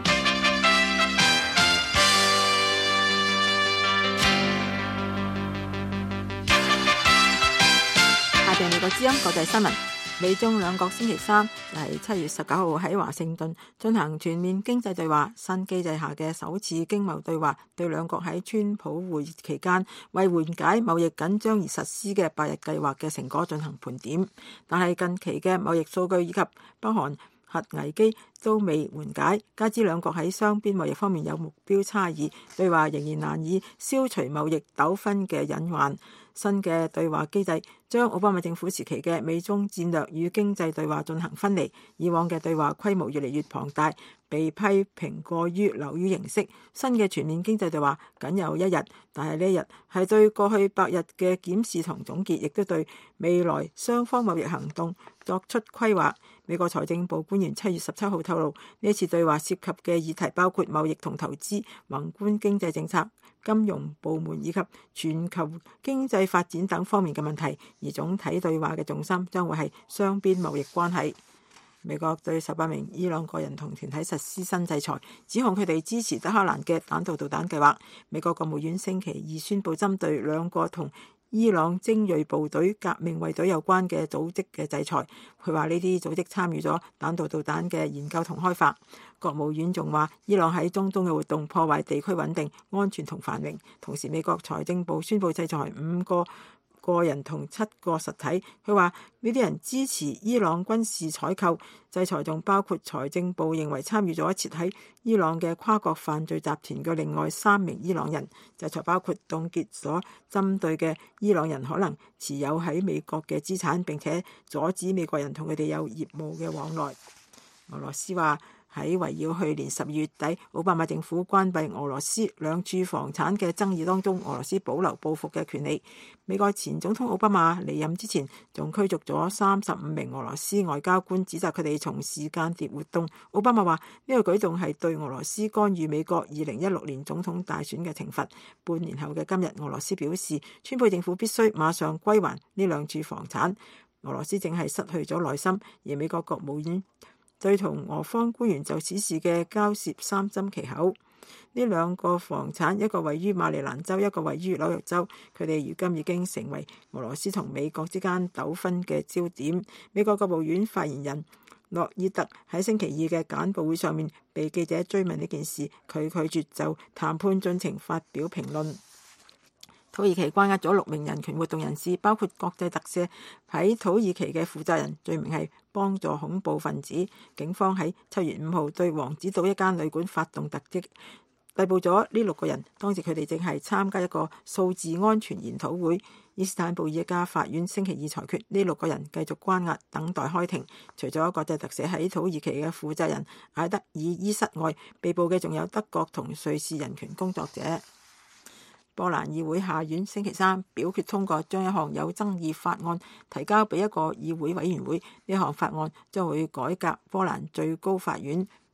下邊美國之音國際新聞。美中兩國星期三係七月十九號喺華盛頓進行全面經濟對話，新機制下嘅首次經貿對話，對兩國喺川普會議期間為緩解貿易緊張而實施嘅百日計劃嘅成果進行盤點。但係近期嘅貿易數據以及北韓核危機都未緩解，加之兩國喺雙邊貿易方面有目標差異，對話仍然難以消除貿易糾紛嘅隱患。新嘅對話機制將奧巴馬政府時期嘅美中戰略與經濟對話進行分離，以往嘅對話規模越嚟越龐大，被批評過於流於形式。新嘅全面經濟對話僅有一日，但係呢一日係對過去百日嘅檢視同總結，亦都對未來雙方貿易行動作出規劃。美國財政部官員七月十七號透露，呢次對話涉及嘅議題包括貿易同投資、宏觀經濟政策、金融部門以及全球經濟發展等方面嘅問題，而總體對話嘅重心將會係雙邊貿易關係。美國對十八名伊朗個人同團體實施新制裁，指控佢哋支持德黑蘭嘅彈道導彈計劃。美國國務院星期二宣布針對兩個同伊朗精銳部隊革命衛隊有關嘅組織嘅制裁。佢話呢啲組織參與咗彈道導彈嘅研究同開發。國務院仲話伊朗喺中東嘅活動破壞地區穩定、安全同繁榮。同時美國財政部宣布制裁五個個人同七個實體。佢話呢啲人支持伊朗軍事採購。制裁仲包括財政部認為參與咗設喺伊朗嘅跨國犯罪集團嘅另外三名伊朗人。制裁包括凍結所針對嘅伊朗人可能持有喺美國嘅資產，並且阻止美國人同佢哋有業務嘅往來。俄羅斯話喺圍繞去年十二月底奧巴馬政府關閉俄羅斯兩處房產嘅爭議當中，俄羅斯保留報復嘅權利。美國前總統奧巴馬離任之前仲驅逐咗三十五名俄羅斯外交官，指責佢哋從事間諜活動。奧巴馬話呢個舉動係對俄羅斯干預美國二零一六年總統大選嘅懲罰。半年後嘅今日，俄羅斯表示川普政府必須馬上歸還呢兩處房產。俄羅斯正係失去咗耐心，而美國國務院對同俄方官員就此事嘅交涉三緘其口。呢兩個房產，一個位於馬里蘭州，一個位於紐約州，佢哋如今已經成為俄羅斯同美國之間糾紛嘅焦點。美國國務院發言人諾爾特喺星期二嘅簡報會上面被記者追問呢件事，佢拒絕就談判進程發表評論。土耳其關押咗六名人權活動人士，包括國際特赦喺土耳其嘅負責人，罪名係幫助恐怖分子。警方喺七月五號對王子島一間旅館發動突擊，逮捕咗呢六個人。當時佢哋正係參加一個數字安全研討會。伊斯坦布爾一家法院星期二裁決，呢六個人繼續關押，等待開庭。除咗國際特赦喺土耳其嘅負責人艾德爾伊什外，被捕嘅仲有德國同瑞士人權工作者。波蘭議會下院星期三表決通過將一項有爭議法案提交俾一個議會委員會。呢項法案將會改革波蘭最高法院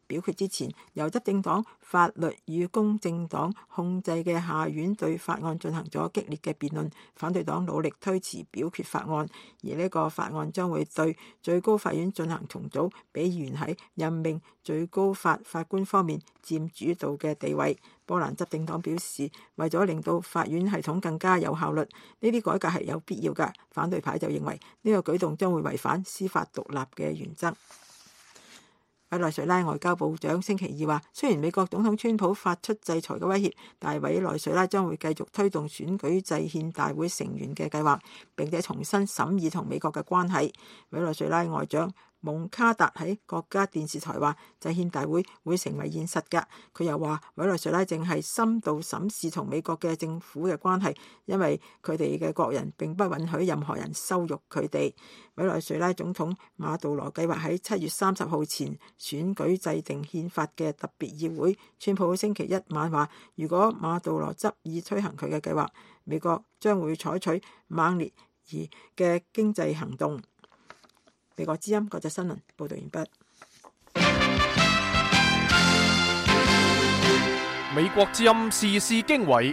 表決之前，由執政黨法律與公正黨控制嘅下院對法案進行咗激烈嘅辯論，反對黨努力推遲表決法案，而呢個法案將會對最高法院進行重組，俾議員喺任命最高法法官方面佔主導嘅地位。波蘭執政黨表示，為咗令到法院系統更加有效率，呢啲改革係有必要㗎。反對派就認為呢個舉動將會違反司法獨立嘅原則。委內瑞拉外交部長星期二話，雖然美國總統川普發出制裁嘅威脅，但係委內瑞拉將會繼續推動選舉制憲大會成員嘅計劃，並且重新審議同美國嘅關係。委內瑞拉外長蒙卡達喺國家電視台話，制憲大會會成為現實㗎。佢又話，委內瑞拉正係深度審視同美國嘅政府嘅關係，因為佢哋嘅國人並不允許任何人羞辱佢哋。委內瑞拉總統馬杜羅計劃喺七月三十號前選舉制定憲法嘅特別議會。川普星期一晚話，如果馬杜羅執意推行佢嘅計劃，美國將會採取猛烈而嘅經濟行動。美國之音國際新聞報道完畢。 美國之音時事經緯。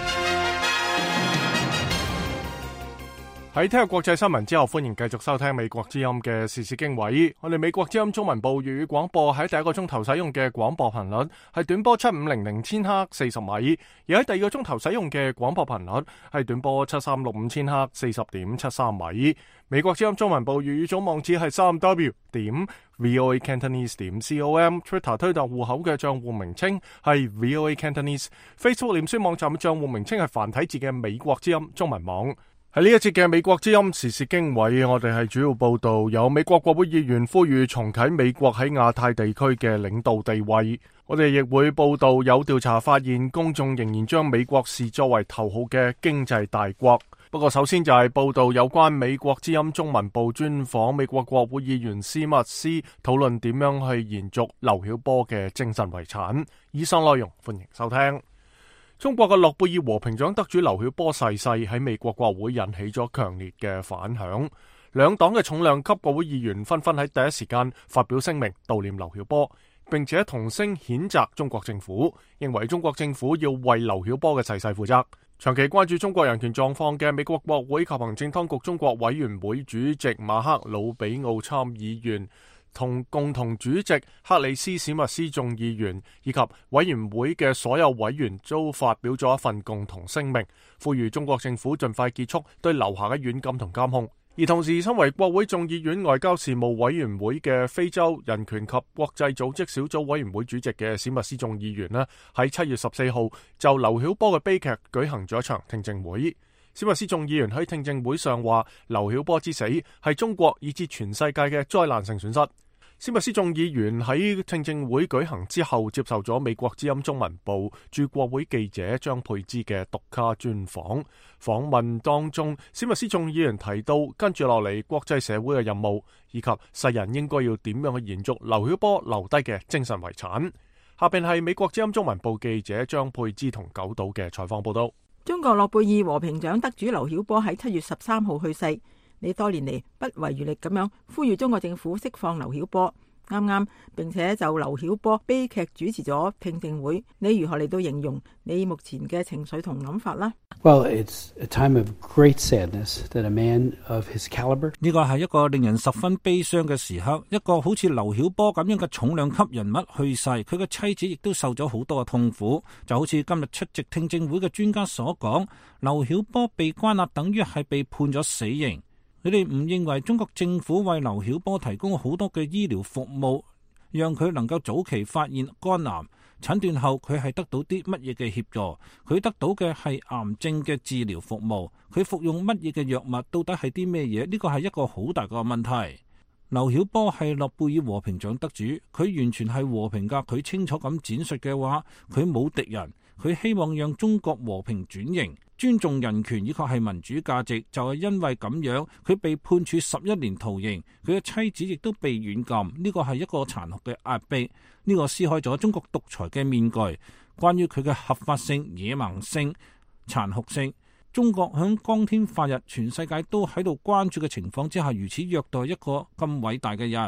喺聽日國際新聞之後，歡迎繼續收聽美國之音嘅時事經緯。我哋美國之音中文部粵語廣播喺第一個鐘頭使用嘅廣播頻率係短波七五零零千赫四十米，而喺第二個鐘頭使用嘅廣播頻率係短波七三六五千赫四十點七三米。美國之音中文部粵語總網址係三 w 點 voa cantonese 點 com，Twitter 推特戶口嘅賬戶名稱係 voa cantonese，Facebook 臉書網站嘅賬戶名稱係繁體字嘅美國之音中文網。喺呢一節嘅美國之音時事經緯，我哋係主要報道有美國國會議員呼籲重啟美國喺亞太地區嘅領導地位。我哋亦會報道有調查發現，公眾仍然將美國視作為頭號嘅經濟大國。不過首先就係報道有關美國之音中文部專訪美國國會議員史密斯，討論點樣去延續劉曉波嘅精神遺產。以上內容歡迎收聽。中國嘅諾貝爾和平獎得主劉曉波逝世喺美國國會引起咗強烈嘅反響，兩黨嘅重量級國會議員紛紛喺第一時間發表聲明悼念劉曉波，並且同聲譴責中國政府，認為中國政府要為劉曉波嘅逝世負責。長期關注中國人權狀況嘅美國國會及行政當局中國委員會主席馬克魯比奧參議員同共同主席克里斯史密斯眾議員以及委員會嘅所有委員都發表咗一份共同聲明，呼籲中國政府盡快結束對劉霞嘅軟禁同監控。而同時，身為國會眾議院外交事務委員會嘅非洲人權及國際組織小組委員會主席嘅史密斯眾議員呢，喺七月十四號就劉曉波嘅悲劇舉行咗一場聽證會。史密斯眾議員喺聽證會上話，劉曉波之死係中國以至全世界嘅災難性損失。史密斯眾議員喺聽證會舉行之後，接受咗美國之音中文部駐國會記者張佩芝嘅獨家專訪。訪問當中，史密斯眾議員提到跟住落嚟國際社會嘅任務，以及世人應該要點樣去延續劉曉波留低嘅精神遺產。下邊係美國之音中文部記者張佩芝同九島嘅採訪報道。 中國諾貝爾和平獎得主劉曉波喺七月十三號去世。你多年嚟不遺餘力咁樣呼籲中國政府釋放劉曉波，啱啱並且就劉曉波悲劇主持咗聽證會，你如何嚟到形容你目前嘅情緒同諗法呢？ Well, it's a time of great sadness that a man of his caliber。呢個係一個令人十分悲傷嘅時刻，一個好似劉曉波咁樣嘅重量級人物去世，佢嘅妻子亦都受咗好多嘅痛苦。就好似今日出席聽證會嘅專家所講，劉曉波被關押等於係被判咗死刑。你哋唔認為中國政府為劉曉波提供好多嘅醫療服務，讓佢能夠早期發現肝癌，診斷後佢係得到啲乜嘢嘅協助？佢得到嘅係癌症嘅治療服務，佢服用乜嘢嘅藥物？到底係啲咩嘢？呢個係一個好大嘅問題。劉曉波係諾貝爾和平獎得主，佢完全係和平噶。佢清楚咁展述嘅話，佢冇敵人，佢希望讓中國和平轉型。尊重人權以及係民主價值，就係因為咁樣，佢被判處十一年徒刑，佢嘅妻子亦都被軟禁。呢個係一個殘酷嘅壓迫，呢個撕開咗中國獨裁嘅面具。關於佢嘅合法性、野蠻性、殘酷性，中國響光天化日，全世界都喺度關注嘅情況之下，如此虐待一個咁偉大嘅人。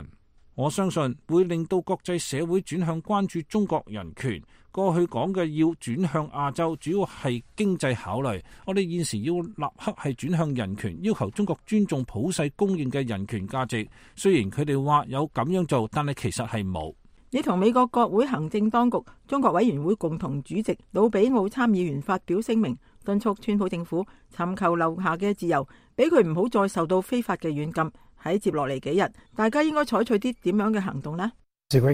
我相信會令到國際社會轉向關注中國人權。過去講嘅要轉向亞洲，主要係經濟考慮。我哋現時要立刻係轉向人權，要求中國尊重普世公認嘅人權價值。雖然佢哋話有咁樣做，但係其實係冇。 你同美國國會行政當局中國委員會共同主席魯比奧參議員發表聲明，敦促川普政府尋求留下嘅自由，俾佢唔好再受到非法嘅軟禁。喺接落嚟幾日，大家應該採取啲點樣嘅行動呢？ 呢個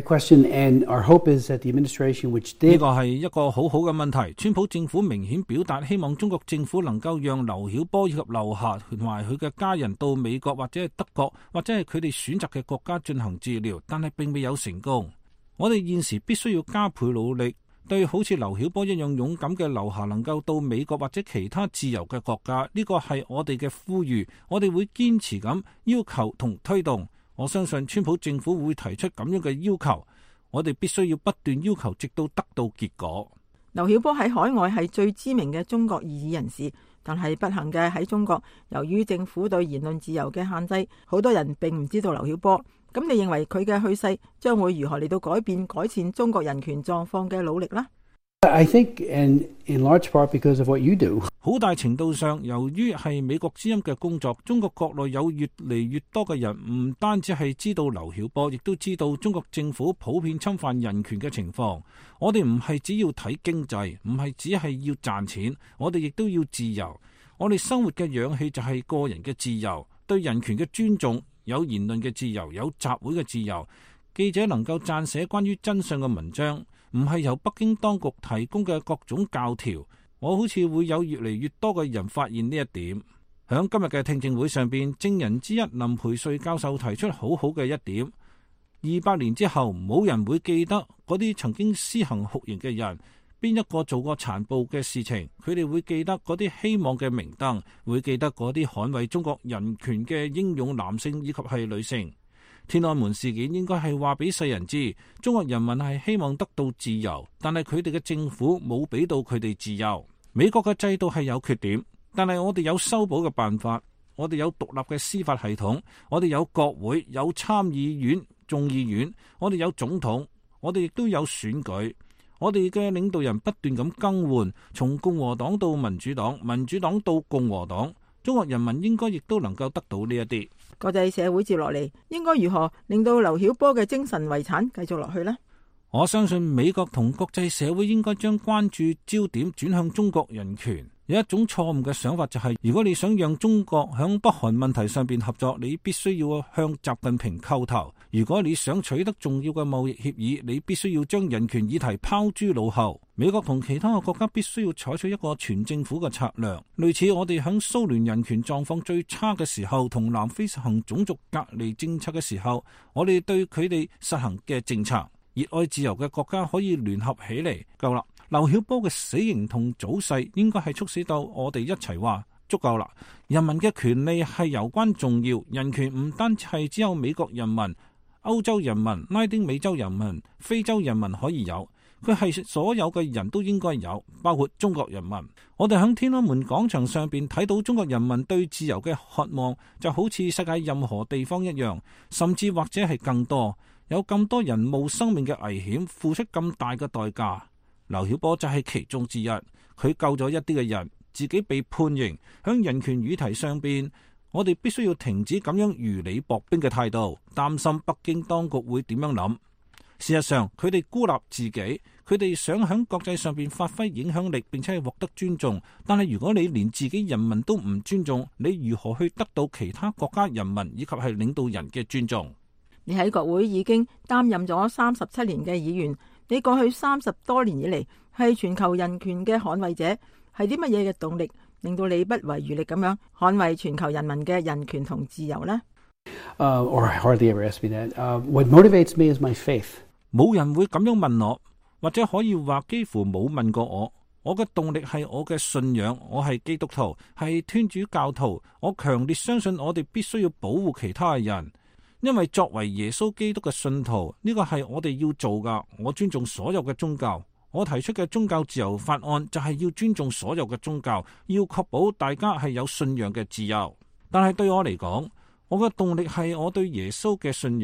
係一個好好嘅問題。川普政府明顯表達希望中國政府能夠讓劉曉波以及劉霞同埋佢嘅家人到美國或者係德國或者係佢哋選擇嘅國家進行治療，但係並未有成功。我哋現時必須要加倍努力，對好似劉曉波一樣勇敢嘅劉霞能夠到美國或者其他自由嘅國家，呢個係我哋嘅呼籲。我哋會堅持咁要求同推動。我相信川普政府會提出咁樣嘅要求，我哋必須要不斷要求，直到得到結果。 劉曉波喺海外係最知名嘅中國異議人士，但係不幸嘅喺中國，由於政府對言論自由嘅限制，好多人並唔知道劉曉波。咁你認為佢嘅去世將會如何嚟到改變改善中國人權狀況嘅努力呢？ I think in, in large part because of what you do. 好大程度上，由於係美國之音嘅工作，中國國內有越嚟越多嘅人唔單止係知道劉曉波，亦都知道中國政府普遍侵犯人權嘅情況。我哋唔係只要睇經濟，唔係只係要賺錢，我哋亦都要自由。我哋生活嘅氧氣就係個人嘅自由，對人權嘅尊重，有言論嘅自由，有集會嘅自由。記者能夠撰寫關於真相嘅文章，唔係由北京當局提供嘅各種教條。我好似會有越嚟越多嘅人發現呢一點。響今日嘅聽證會上邊，證人之一林培瑞教授提出好好嘅一點：二百年之後，冇人會記得嗰啲曾經施行酷刑嘅人，邊一個做過殘暴嘅事情。佢哋會記得嗰啲希望嘅明燈，會記得嗰啲捍衛中國人權嘅英勇男性以及係女性。天安門事件應該係話俾世人知，中國人民係希望得到自由，但係佢哋嘅政府冇俾到佢哋自由。美國嘅制度係有缺點，但係我哋有修補嘅辦法。我哋有獨立嘅司法系統，我哋有國會、有參議院、眾議院，我哋有總統，我哋亦都有選舉。我哋嘅領導人不斷咁更換，從共和黨到民主黨，民主黨到共和黨。中國人民應該亦都能夠得到呢一啲。 國際社會接落嚟應該如何令到劉曉波嘅精神遺產繼續落去呢？ 我相信美國同國際社會應該將關注焦點轉向中國人權。有一種錯誤嘅想法就係，如果你想讓中國響北韓問題上邊合作，你必須要向習近平叩頭；如果你想取得重要嘅貿易協議，你必須要將人權議題拋諸腦後。美國同其他嘅國家必須要採取一個全政府嘅策略，類似我哋響蘇聯人權狀況最差嘅時候，同南非實行種族隔離政策嘅時候，我哋對佢哋實行嘅政策。熱愛自由嘅國家可以聯合起嚟，夠啦。劉曉波嘅死刑同早逝應該係促使到我哋一齊話足夠啦。人民嘅權利係攸關重要，人權唔單止係只有美國人民、歐洲人民、拉丁美洲人民、非洲人民可以有，佢係所有嘅人都應該有，包括中國人民。我哋喺天安門廣場上邊睇到中國人民對自由嘅渴望，就好似世界任何地方一樣，甚至或者係更多。有咁多人冒生命嘅危險，付出咁大嘅代價。劉曉波就係其中之一，佢救咗一啲嘅人，自己被判刑。響人權議題上邊，我哋必須要停止咁樣如履薄冰嘅態度，擔心北京當局會點樣諗。事實上，佢哋孤立自己，佢哋想響國際上邊發揮影響力，並且係獲得尊重。但係如果你連自己人民都唔尊重，你如何去得到其他國家人民以及係領導人嘅尊重？ 你喺國會已經擔任咗三十七年嘅議員，你過去三十多年以嚟係全球人權嘅捍衛者，係啲乜嘢嘅動力令到你不遺餘力咁樣捍衛全球人民嘅人權同自由呢？ Uh, or I hardly ever ask me that. Uh, what motivates me is my faith. 冇人會咁樣問我，或者可以話幾乎冇問過我。我嘅動力係我嘅信仰，我係基督徒，係天主教徒。我強烈相信我哋必須要保護其他人。因為作為耶穌基督嘅信徒，呢個係我哋要做噶。我尊重所有嘅宗教，我提出嘅宗教自由法案就係要尊重所有嘅宗教，要確保大家係有信仰嘅自由。但係對我嚟講，我嘅動力係我對耶穌嘅信仰，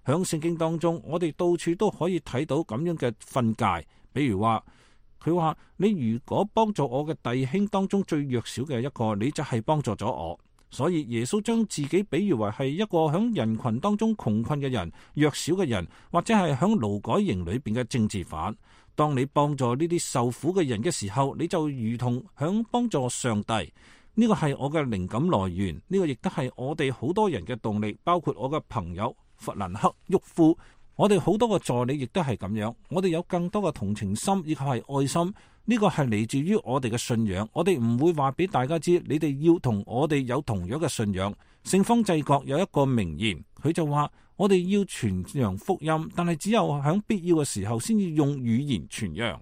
響聖經當中，我哋到處都可以睇到咁樣嘅訓誡。比如話，佢話你如果幫助我嘅弟兄當中最弱小嘅一個，你就係幫助咗我。所以耶穌將自己比喻為係一個響人群當中窮困嘅人、弱小嘅人，或者係響勞改營裏邊嘅政治犯。當你幫助呢啲受苦嘅人嘅時候，你就如同響幫助上帝。呢個係我嘅靈感來源，呢個亦都係我哋好多人嘅動力，包括我嘅朋友弗蘭克·沃夫。我哋好多個助理亦都係咁樣，我哋有更多嘅同情心以及係愛心。呢個係嚟自於我哋嘅信仰，我哋唔會話俾大家知，你哋要同我哋有同樣嘅信仰。聖方濟各有一個名言，佢就話我哋要傳揚福音，但係只有喺必要嘅時候先至用語言傳揚。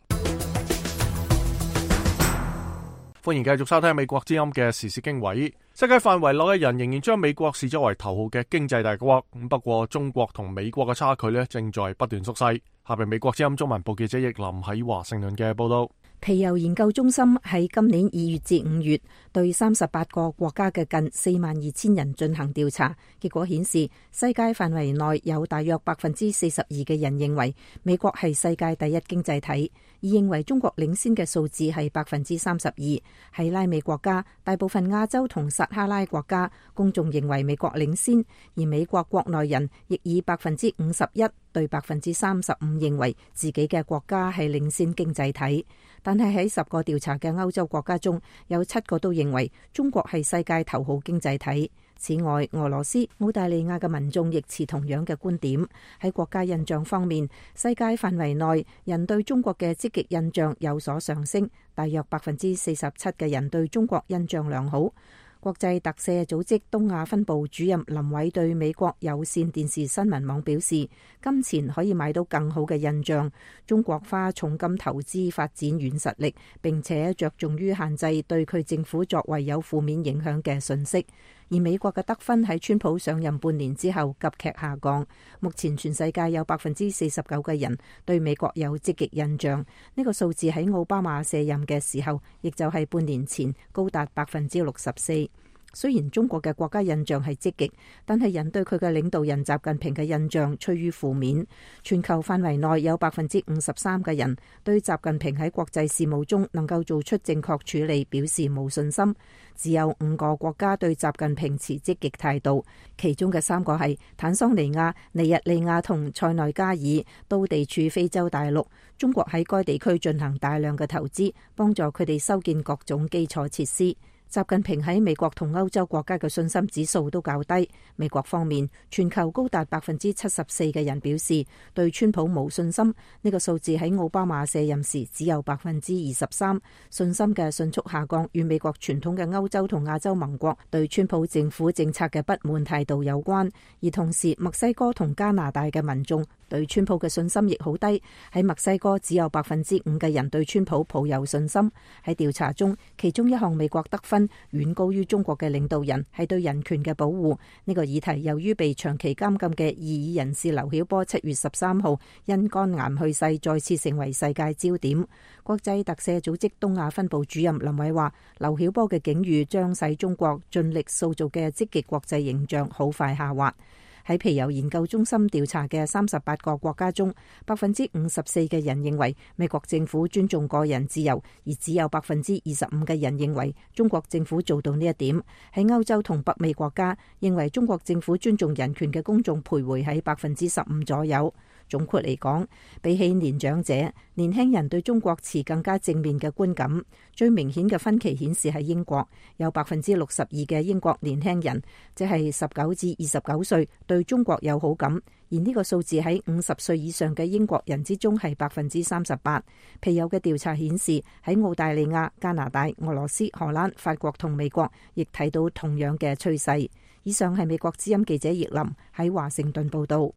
歡迎繼續收聽美國之音嘅時事經緯。世界範圍內嘅人仍然將美國視作為頭號嘅經濟大國，不過中國同美國嘅差距呢正在不斷縮細。下邊美國之音中文部記者易林喺華盛頓嘅報道。 皮尤研究中心喺今年二月至五月對三十八個國家嘅近四萬二千人進行調查，結果顯示世界範圍內有大約百分之四十二嘅人認為美國係世界第一經濟體，而認為中國領先嘅數字係百分之三十二。喺拉美國家，大部分亞洲同撒哈拉國家公眾認為美國領先，而美國國內人亦以百分之五十一對百分之三十五認為自己嘅國家係領先經濟體。但係喺十個調查嘅歐洲國家中，有七個都認為中國係世界頭號經濟體。此外，俄羅斯、澳大利亞嘅民眾亦持同樣嘅觀點。喺國家印象方面，世界範圍內人對中國嘅積極印象有所上升，大約百分之四十七嘅人對中國印象良好。國際特赦組織東亞分部主任林偉對美國有線電視新聞網表示，金錢可以買到更好嘅印象。中國花重金投資發展軟實力，並且着重於限制對佢政府作為有負面影響嘅信息。而美國嘅得分喺川普上任半年之後急劇下降。目前全世界有百分之四十九嘅人對美國有積極印象，呢個數字喺奧巴馬卸任嘅時候，亦就係半年前高達百分之六十四。雖然中國嘅國家印象係積極，但係人對佢嘅領導人習近平嘅印象趨於負面。全球範圍內有百分之五十三嘅人對習近平喺國際事務中能夠做出正確處理表示冇信心。只有五個國家對習近平持積極態度，其中嘅三個係坦桑尼亞、尼日利亞同塞內加爾，都地處非洲大陸。中國喺該地區進行大量嘅投資，幫助佢哋修建各種基礎設施。習近平喺美國同歐洲國家嘅信心指數都較低。美國方面，全球高達百分之七十四嘅人表示對川普冇信心，呢個數字喺奧巴馬卸任時只有百分之二十三。信心嘅迅速下降與美國傳統嘅歐洲同亞洲盟國對川普政府政策嘅不滿態度有關，而同時墨西哥同加拿大嘅民眾對川普嘅信心亦好低。喺墨西哥只有百分之五嘅人對川普抱有信心。喺調查中，其中一項美國得分遠高於中國嘅領導人係對人權嘅保護。呢個議題由於被長期監禁嘅異議人士劉曉波七月十三號因肝癌去世，再次成為世界焦點。國際特赦組織東亞分部主任林偉話，劉曉波嘅境遇將使中國盡力塑造嘅積極國際形象好快下滑。喺皮尤研究中心調查嘅三十八個國家中，百分之五十四嘅人認為美國政府尊重個人自由，而只有百分之二十五嘅人認為中國政府做到呢一點。喺歐洲同北美國家，認為中國政府尊重人權嘅公眾徘徊喺百分之十五左右。總括嚟講，比起年長者，年輕人對中國持更加正面嘅觀感。最明顯嘅分歧顯示喺英國，有百分之六十二嘅英國年輕人，即係十九至二十九歲，對中國有好感，而呢個數字喺五十歲以上嘅英國人之中係百分之三十八。皮尤嘅調查顯示，喺澳大利亞、加拿大、俄羅斯、荷蘭、法國同美國，亦睇到同樣嘅趨勢。以上係美國之音記者葉林喺華盛頓報道。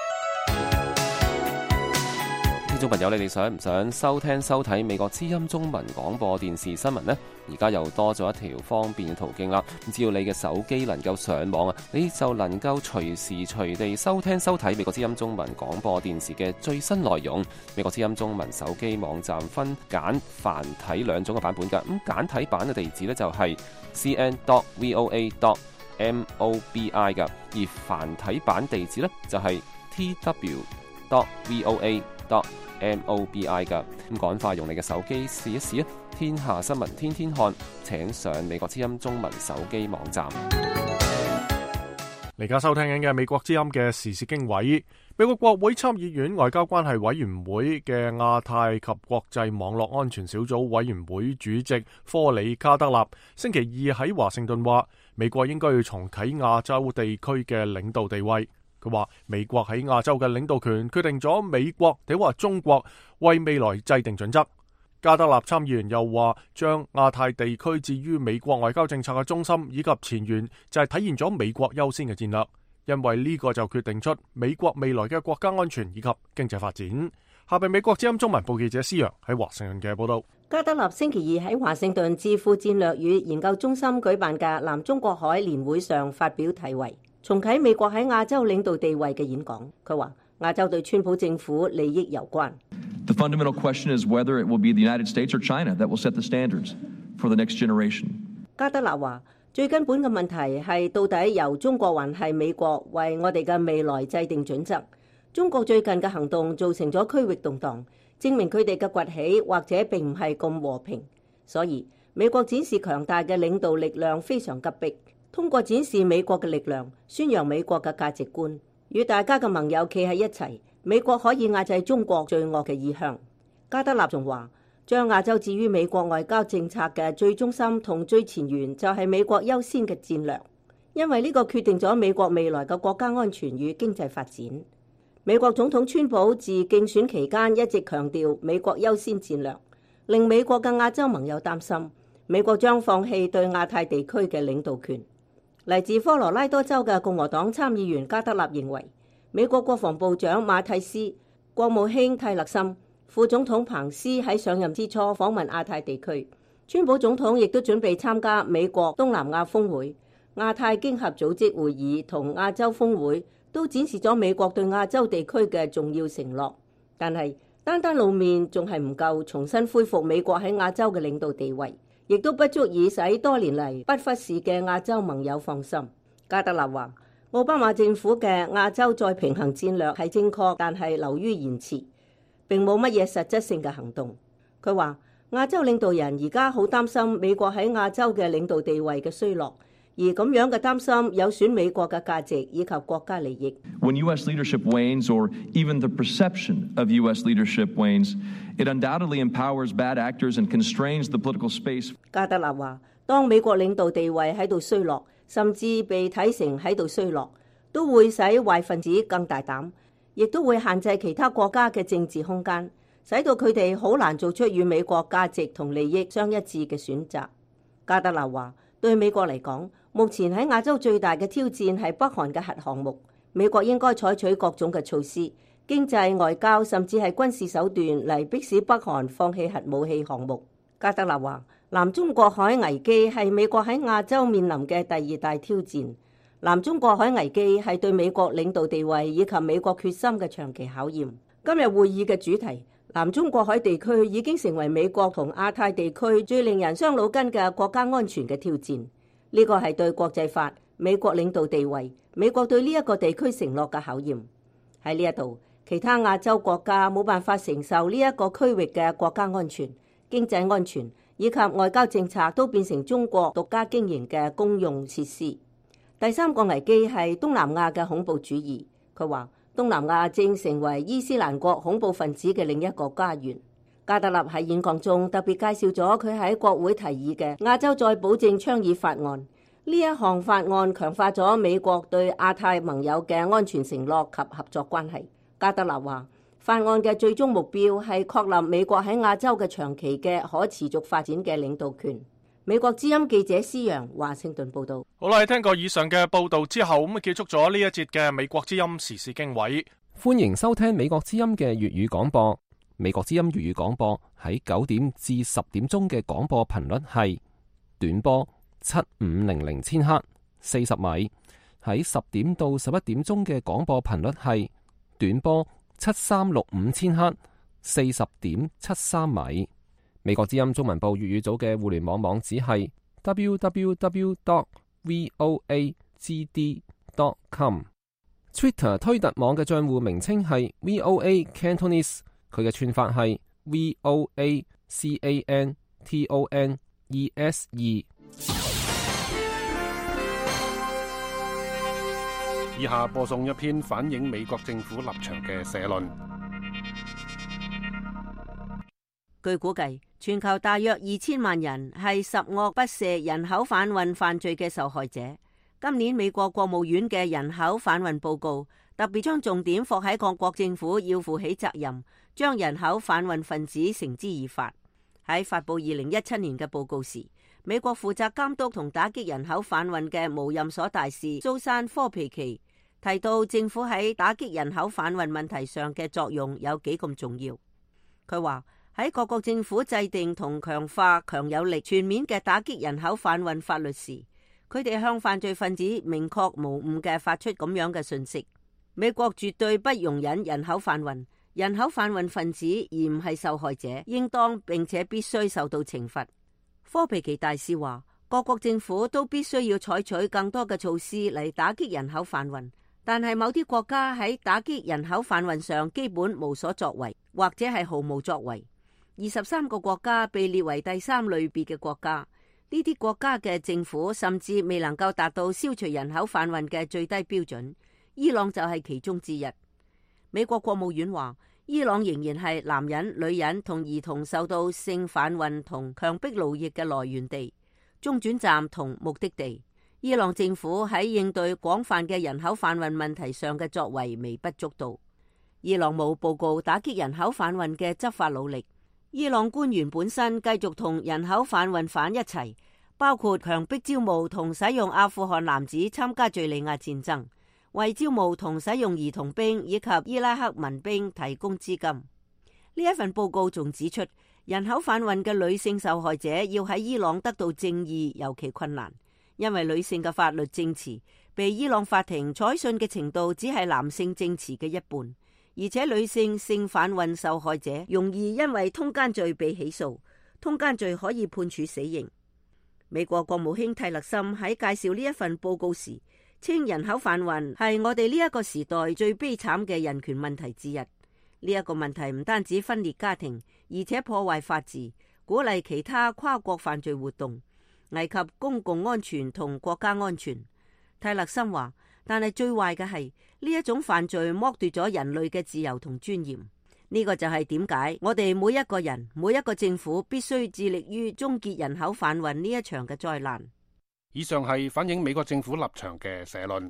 聽眾朋友，你哋想唔想收聽收睇美國之音中文廣播電視新聞呢？而家又多咗一條方便嘅途徑啦！只要你嘅手機能夠上網啊，你就能夠隨時隨地收聽收睇美國之音中文廣播電視嘅最新內容。美國之音中文手機網站分簡繁體兩種嘅版本㗎。咁簡體版嘅地址呢，就係 c n dot v o a dot m o b i 㗎，而繁體版地址呢，就係 t w dot v o a dot m o b i 噶。咁趕快用你嘅手機試一試啊！天下新聞天天看，請上美國之音中文手機網站。 而家收聽緊嘅美國之音嘅時事經緯，美國國會參議院外交關係委員會嘅亞太及國際網絡安全小組委員會主席科里卡德納星期二喺華盛頓話，美國應該要重啟亞洲地區嘅領導地位。佢話美國喺亞洲嘅領導權決定咗美國定話中國為未來制定準則。加德納參議員又話，將亞太地區置於美國外交政策嘅中心以及前沿，就係體現咗美國優先嘅戰略，因為呢個就決定出美國未來嘅國家安全以及經濟發展。下邊美國之音中文部記者施陽喺華盛頓嘅報道。 加德納星期二喺華盛頓智庫戰略與研究中心舉辦嘅南中國海年會上發表題為重啟美國喺亞洲領導地位嘅演講。佢話亞洲對川普政府利益有關。 The fundamental question is whether it will be the United States or China that will set the standards for the next generation. 加德納話，最根本嘅問題係到底由中國還係美國為我哋嘅未來制定準則。中國最近嘅行動造成咗區域動盪，證明佢哋嘅崛起或者並唔係咁和平。所以美國展示強大嘅領導力量非常急迫，通過展示美國嘅力量，宣揚美國嘅價值觀，與大家嘅盟友企喺一齊。美國可以壓制中國罪惡嘅意向。加德納仲話，將亞洲置於美國外交政策嘅最中心同最前沿就係美國優先嘅戰略，因為呢個決定咗美國未來嘅國家安全與經濟發展。美國總統川普自競選期間一直強調美國優先戰略，令美國嘅亞洲盟友擔心美國將放棄對亞太地區嘅領導權。嚟自科羅拉多州嘅共和黨參議員加德納認為，美國國防部長馬蒂斯、國務卿蒂勒森、副總統彭斯喺上任之初訪問亞太地區，川普總統亦都準備參加美國東南亞峰會、亞太經合組織會議同亞洲峰會，都展示咗美國對亞洲地區嘅重要承諾。但係單單露面仲係唔夠，重新恢復美國喺亞洲嘅領導地位，亦都不足以使多年嚟不忽視嘅亞洲盟友放心。加德納話，奧巴馬政府嘅亞洲再平衡戰略係正確，但係流於言辭，並冇乜嘢實質性嘅行動。佢話亞洲領導人而家好擔心美國喺亞洲嘅領導地位嘅衰落，而咁樣嘅擔心有損美國嘅價值以及國家利益。 When U S leadership wanes, or even the perception of U S leadership wanes, it undoubtedly empowers bad actors and constrains the political space. 加德納話，當美國領導地位喺度衰落，甚至被睇成喺度衰落，都會使壞分子更大膽，亦都會限制其他國家嘅政治空間，使到佢哋好難做出與美國價值同利益相一致嘅選擇。加德納話，對美國嚟講，目前喺亞洲最大嘅挑戰係北韓嘅核項目，美國應該採取各種嘅措施，經濟、外交甚至係軍事手段嚟迫使北韓放棄核武器項目。加德納話，南中國海危機係美國喺亞洲面臨嘅第二大挑戰。南中國海危機係對美國領導地位以及美國決心嘅長期考驗。今日會議嘅主題，南中國海地區已經成為美國同亞太地區最令人傷腦筋嘅國家安全嘅挑戰。呢個係對國際法、美國領導地位、美國對呢一個地區承諾嘅考驗。喺呢一度，其他亞洲國家冇辦法承受呢一個區域嘅國家安全、經濟安全以及外交政策都變成中國獨家經營嘅公用設施。第三個危機係東南亞嘅恐怖主義。佢話東南亞正成為伊斯蘭國恐怖分子嘅另一個家園。加德納喺演講中特別介紹咗佢喺國會提議嘅亞洲再保證倡議法案。呢一項法案強化咗美國對亞太盟友嘅安全承諾及合作關係。加德納話，法案嘅最終目標係確立美國喺亞洲嘅長期嘅可持續發展嘅領導權。美國之音記者施陽華盛頓報道。 好啦，聽過以上嘅報道之後，咁啊結束咗呢一節嘅美國之音時事經緯。 歡迎收聽美國之音嘅粵語廣播。美國之音粵語廣播喺九點至十點鐘嘅廣播頻率係短波七五零零千赫四十米，喺十點到十一點鐘嘅廣播頻率係短波七三六五千赫四十點七三米。美國之音中文部粵語組嘅互聯網網址係 double u double u double u dot voa g d dot com。 Twitter 推特網嘅賬戶名稱係 V O A Cantonese， 佢嘅串法係 V O A C A N T O N E S E。 以下播送一篇反映美國政府立場嘅社論。 據估計，全球大約二千萬人係十惡不赦人口販運犯罪嘅受害者。今年美國國務院嘅人口販運報告特別將重點放喺各國政府要負起責任，將人口販運分子繩之以法。喺發布二零一七年嘅報告時，美國負責監督同打擊人口販運嘅無任所大使蘇珊科皮奇提到，政府喺打擊人口販運問題上嘅作用有幾咁重要。佢話喺各國政府制定同強化強有力全面嘅打擊人口販運法律時，佢哋向犯罪分子明確無誤嘅發出咁樣嘅訊息：美國絕對不容忍人口販運，人口販運分子而唔係受害者，應當並且必須受到懲罰。科皮奇大使話，各國政府都必須要採取更多嘅措施嚟打擊人口販運。但係某啲國家喺打擊人口販運上基本無所作為，或者係毫無作為。二十三個國家被列為第三類別嘅國家，呢啲國家嘅政府甚至未能夠達到消除人口販運嘅最低標準。伊朗就係其中之一。美國國務院話，伊朗仍然係男人、女人同兒童受到性販運同強迫勞役嘅來源地、中轉站同目的地。伊朗政府喺應對廣泛嘅人口販運問題上嘅作為微不足道。伊朗冇報告打擊人口販運嘅執法努力。伊朗官員本身繼續同人口販運犯一齊，包括強迫招募同使用阿富汗男子參加敘利亞戰爭，為招募同使用兒童兵以及伊拉克民兵提供資金。呢一份報告仲指出，人口販運嘅女性受害者要喺伊朗得到正義尤其困難。因為女性嘅法律證詞被伊朗法庭採信嘅程度只係男性證詞嘅一半，而且女性性販運受害者容易因為通姦罪被起訴，通姦罪可以判處死刑。美國國務卿蒂勒森喺介紹呢一份報告時，稱人口販運係我哋呢一個時代最悲慘嘅人權問題之一。呢一個問題唔單止分裂家庭，而且破壞法治，鼓勵其他跨國犯罪活動，危及公共安全同國家安全。蒂勒森話，但係最壞嘅係呢一種犯罪剝奪咗人類嘅自由同尊嚴。呢個就係點解我哋每一個人、每一個政府必須致力於終結人口販運呢一場嘅災難。 以上係反映美國政府立場嘅社論。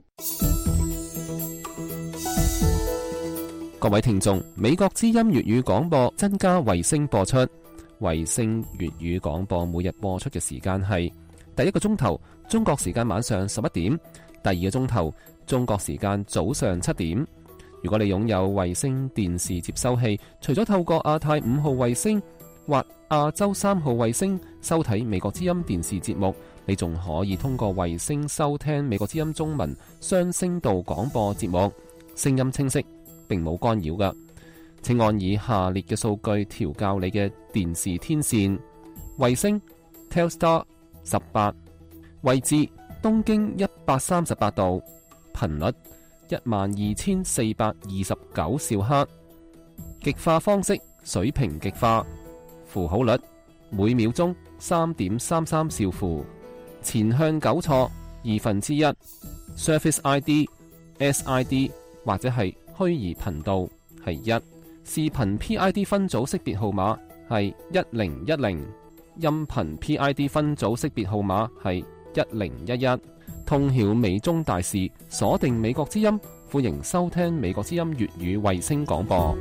各位聽眾，美國之音粵語廣播增加衛星播出。衛星粵語廣播每日播出嘅時間係第一個鐘頭中國時間晚上十一點，第二個鐘頭中國時間早上七點。如果你擁有衛星電視接收器，除咗透過亞太五號衛星或亞洲三號衛星收睇美國之音電視節目，你仲可以通過衛星收聽美國之音中文雙聲道廣播節目，聲音清晰，並冇干擾㗎。請按以下列嘅數據調校你嘅電視天線：衛星 Telstar 十八，位置東經一百三十八度，頻率一萬二千四百二十九兆赫，極化方式水平極化，符號率每秒鐘三點三三兆符，前向糾錯二分之一 ，Service I D S I D 或者係虛擬頻道係一。視頻 P I D 分組識別號碼係一零一零，音頻 P I D 分組識別號碼係一零一一。通曉美中大事，鎖定美國之音，歡迎收聽美國之音粵語衛星廣播。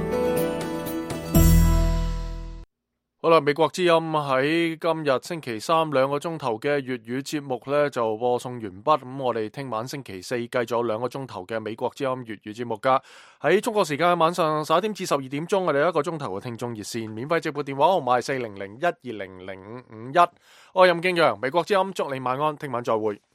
好啦，美國之音喺今日星期三兩個鐘頭嘅粵語節目呢就播送完畢，咁我哋聽晚星期四繼續有兩個鐘頭嘅美國之音粵語節目噶。喺中國時間晚上十一點至十二點鐘，我哋有一個鐘頭嘅聽眾熱線，免費直撥電話號碼係四零零一二零零五五一。我係任敬陽，美國之音祝你晚安，聽晚再會。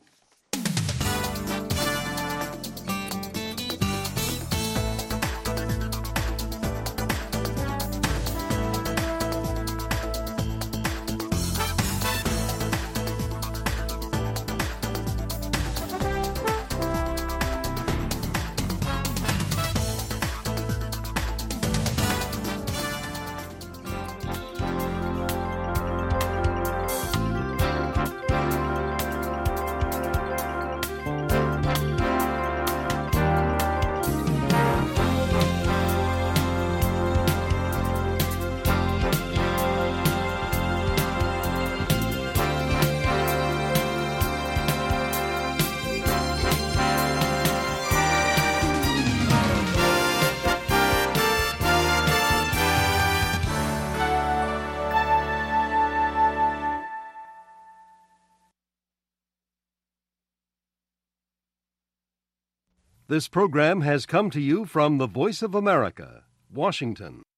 This program has come to you from the Voice of America, Washington.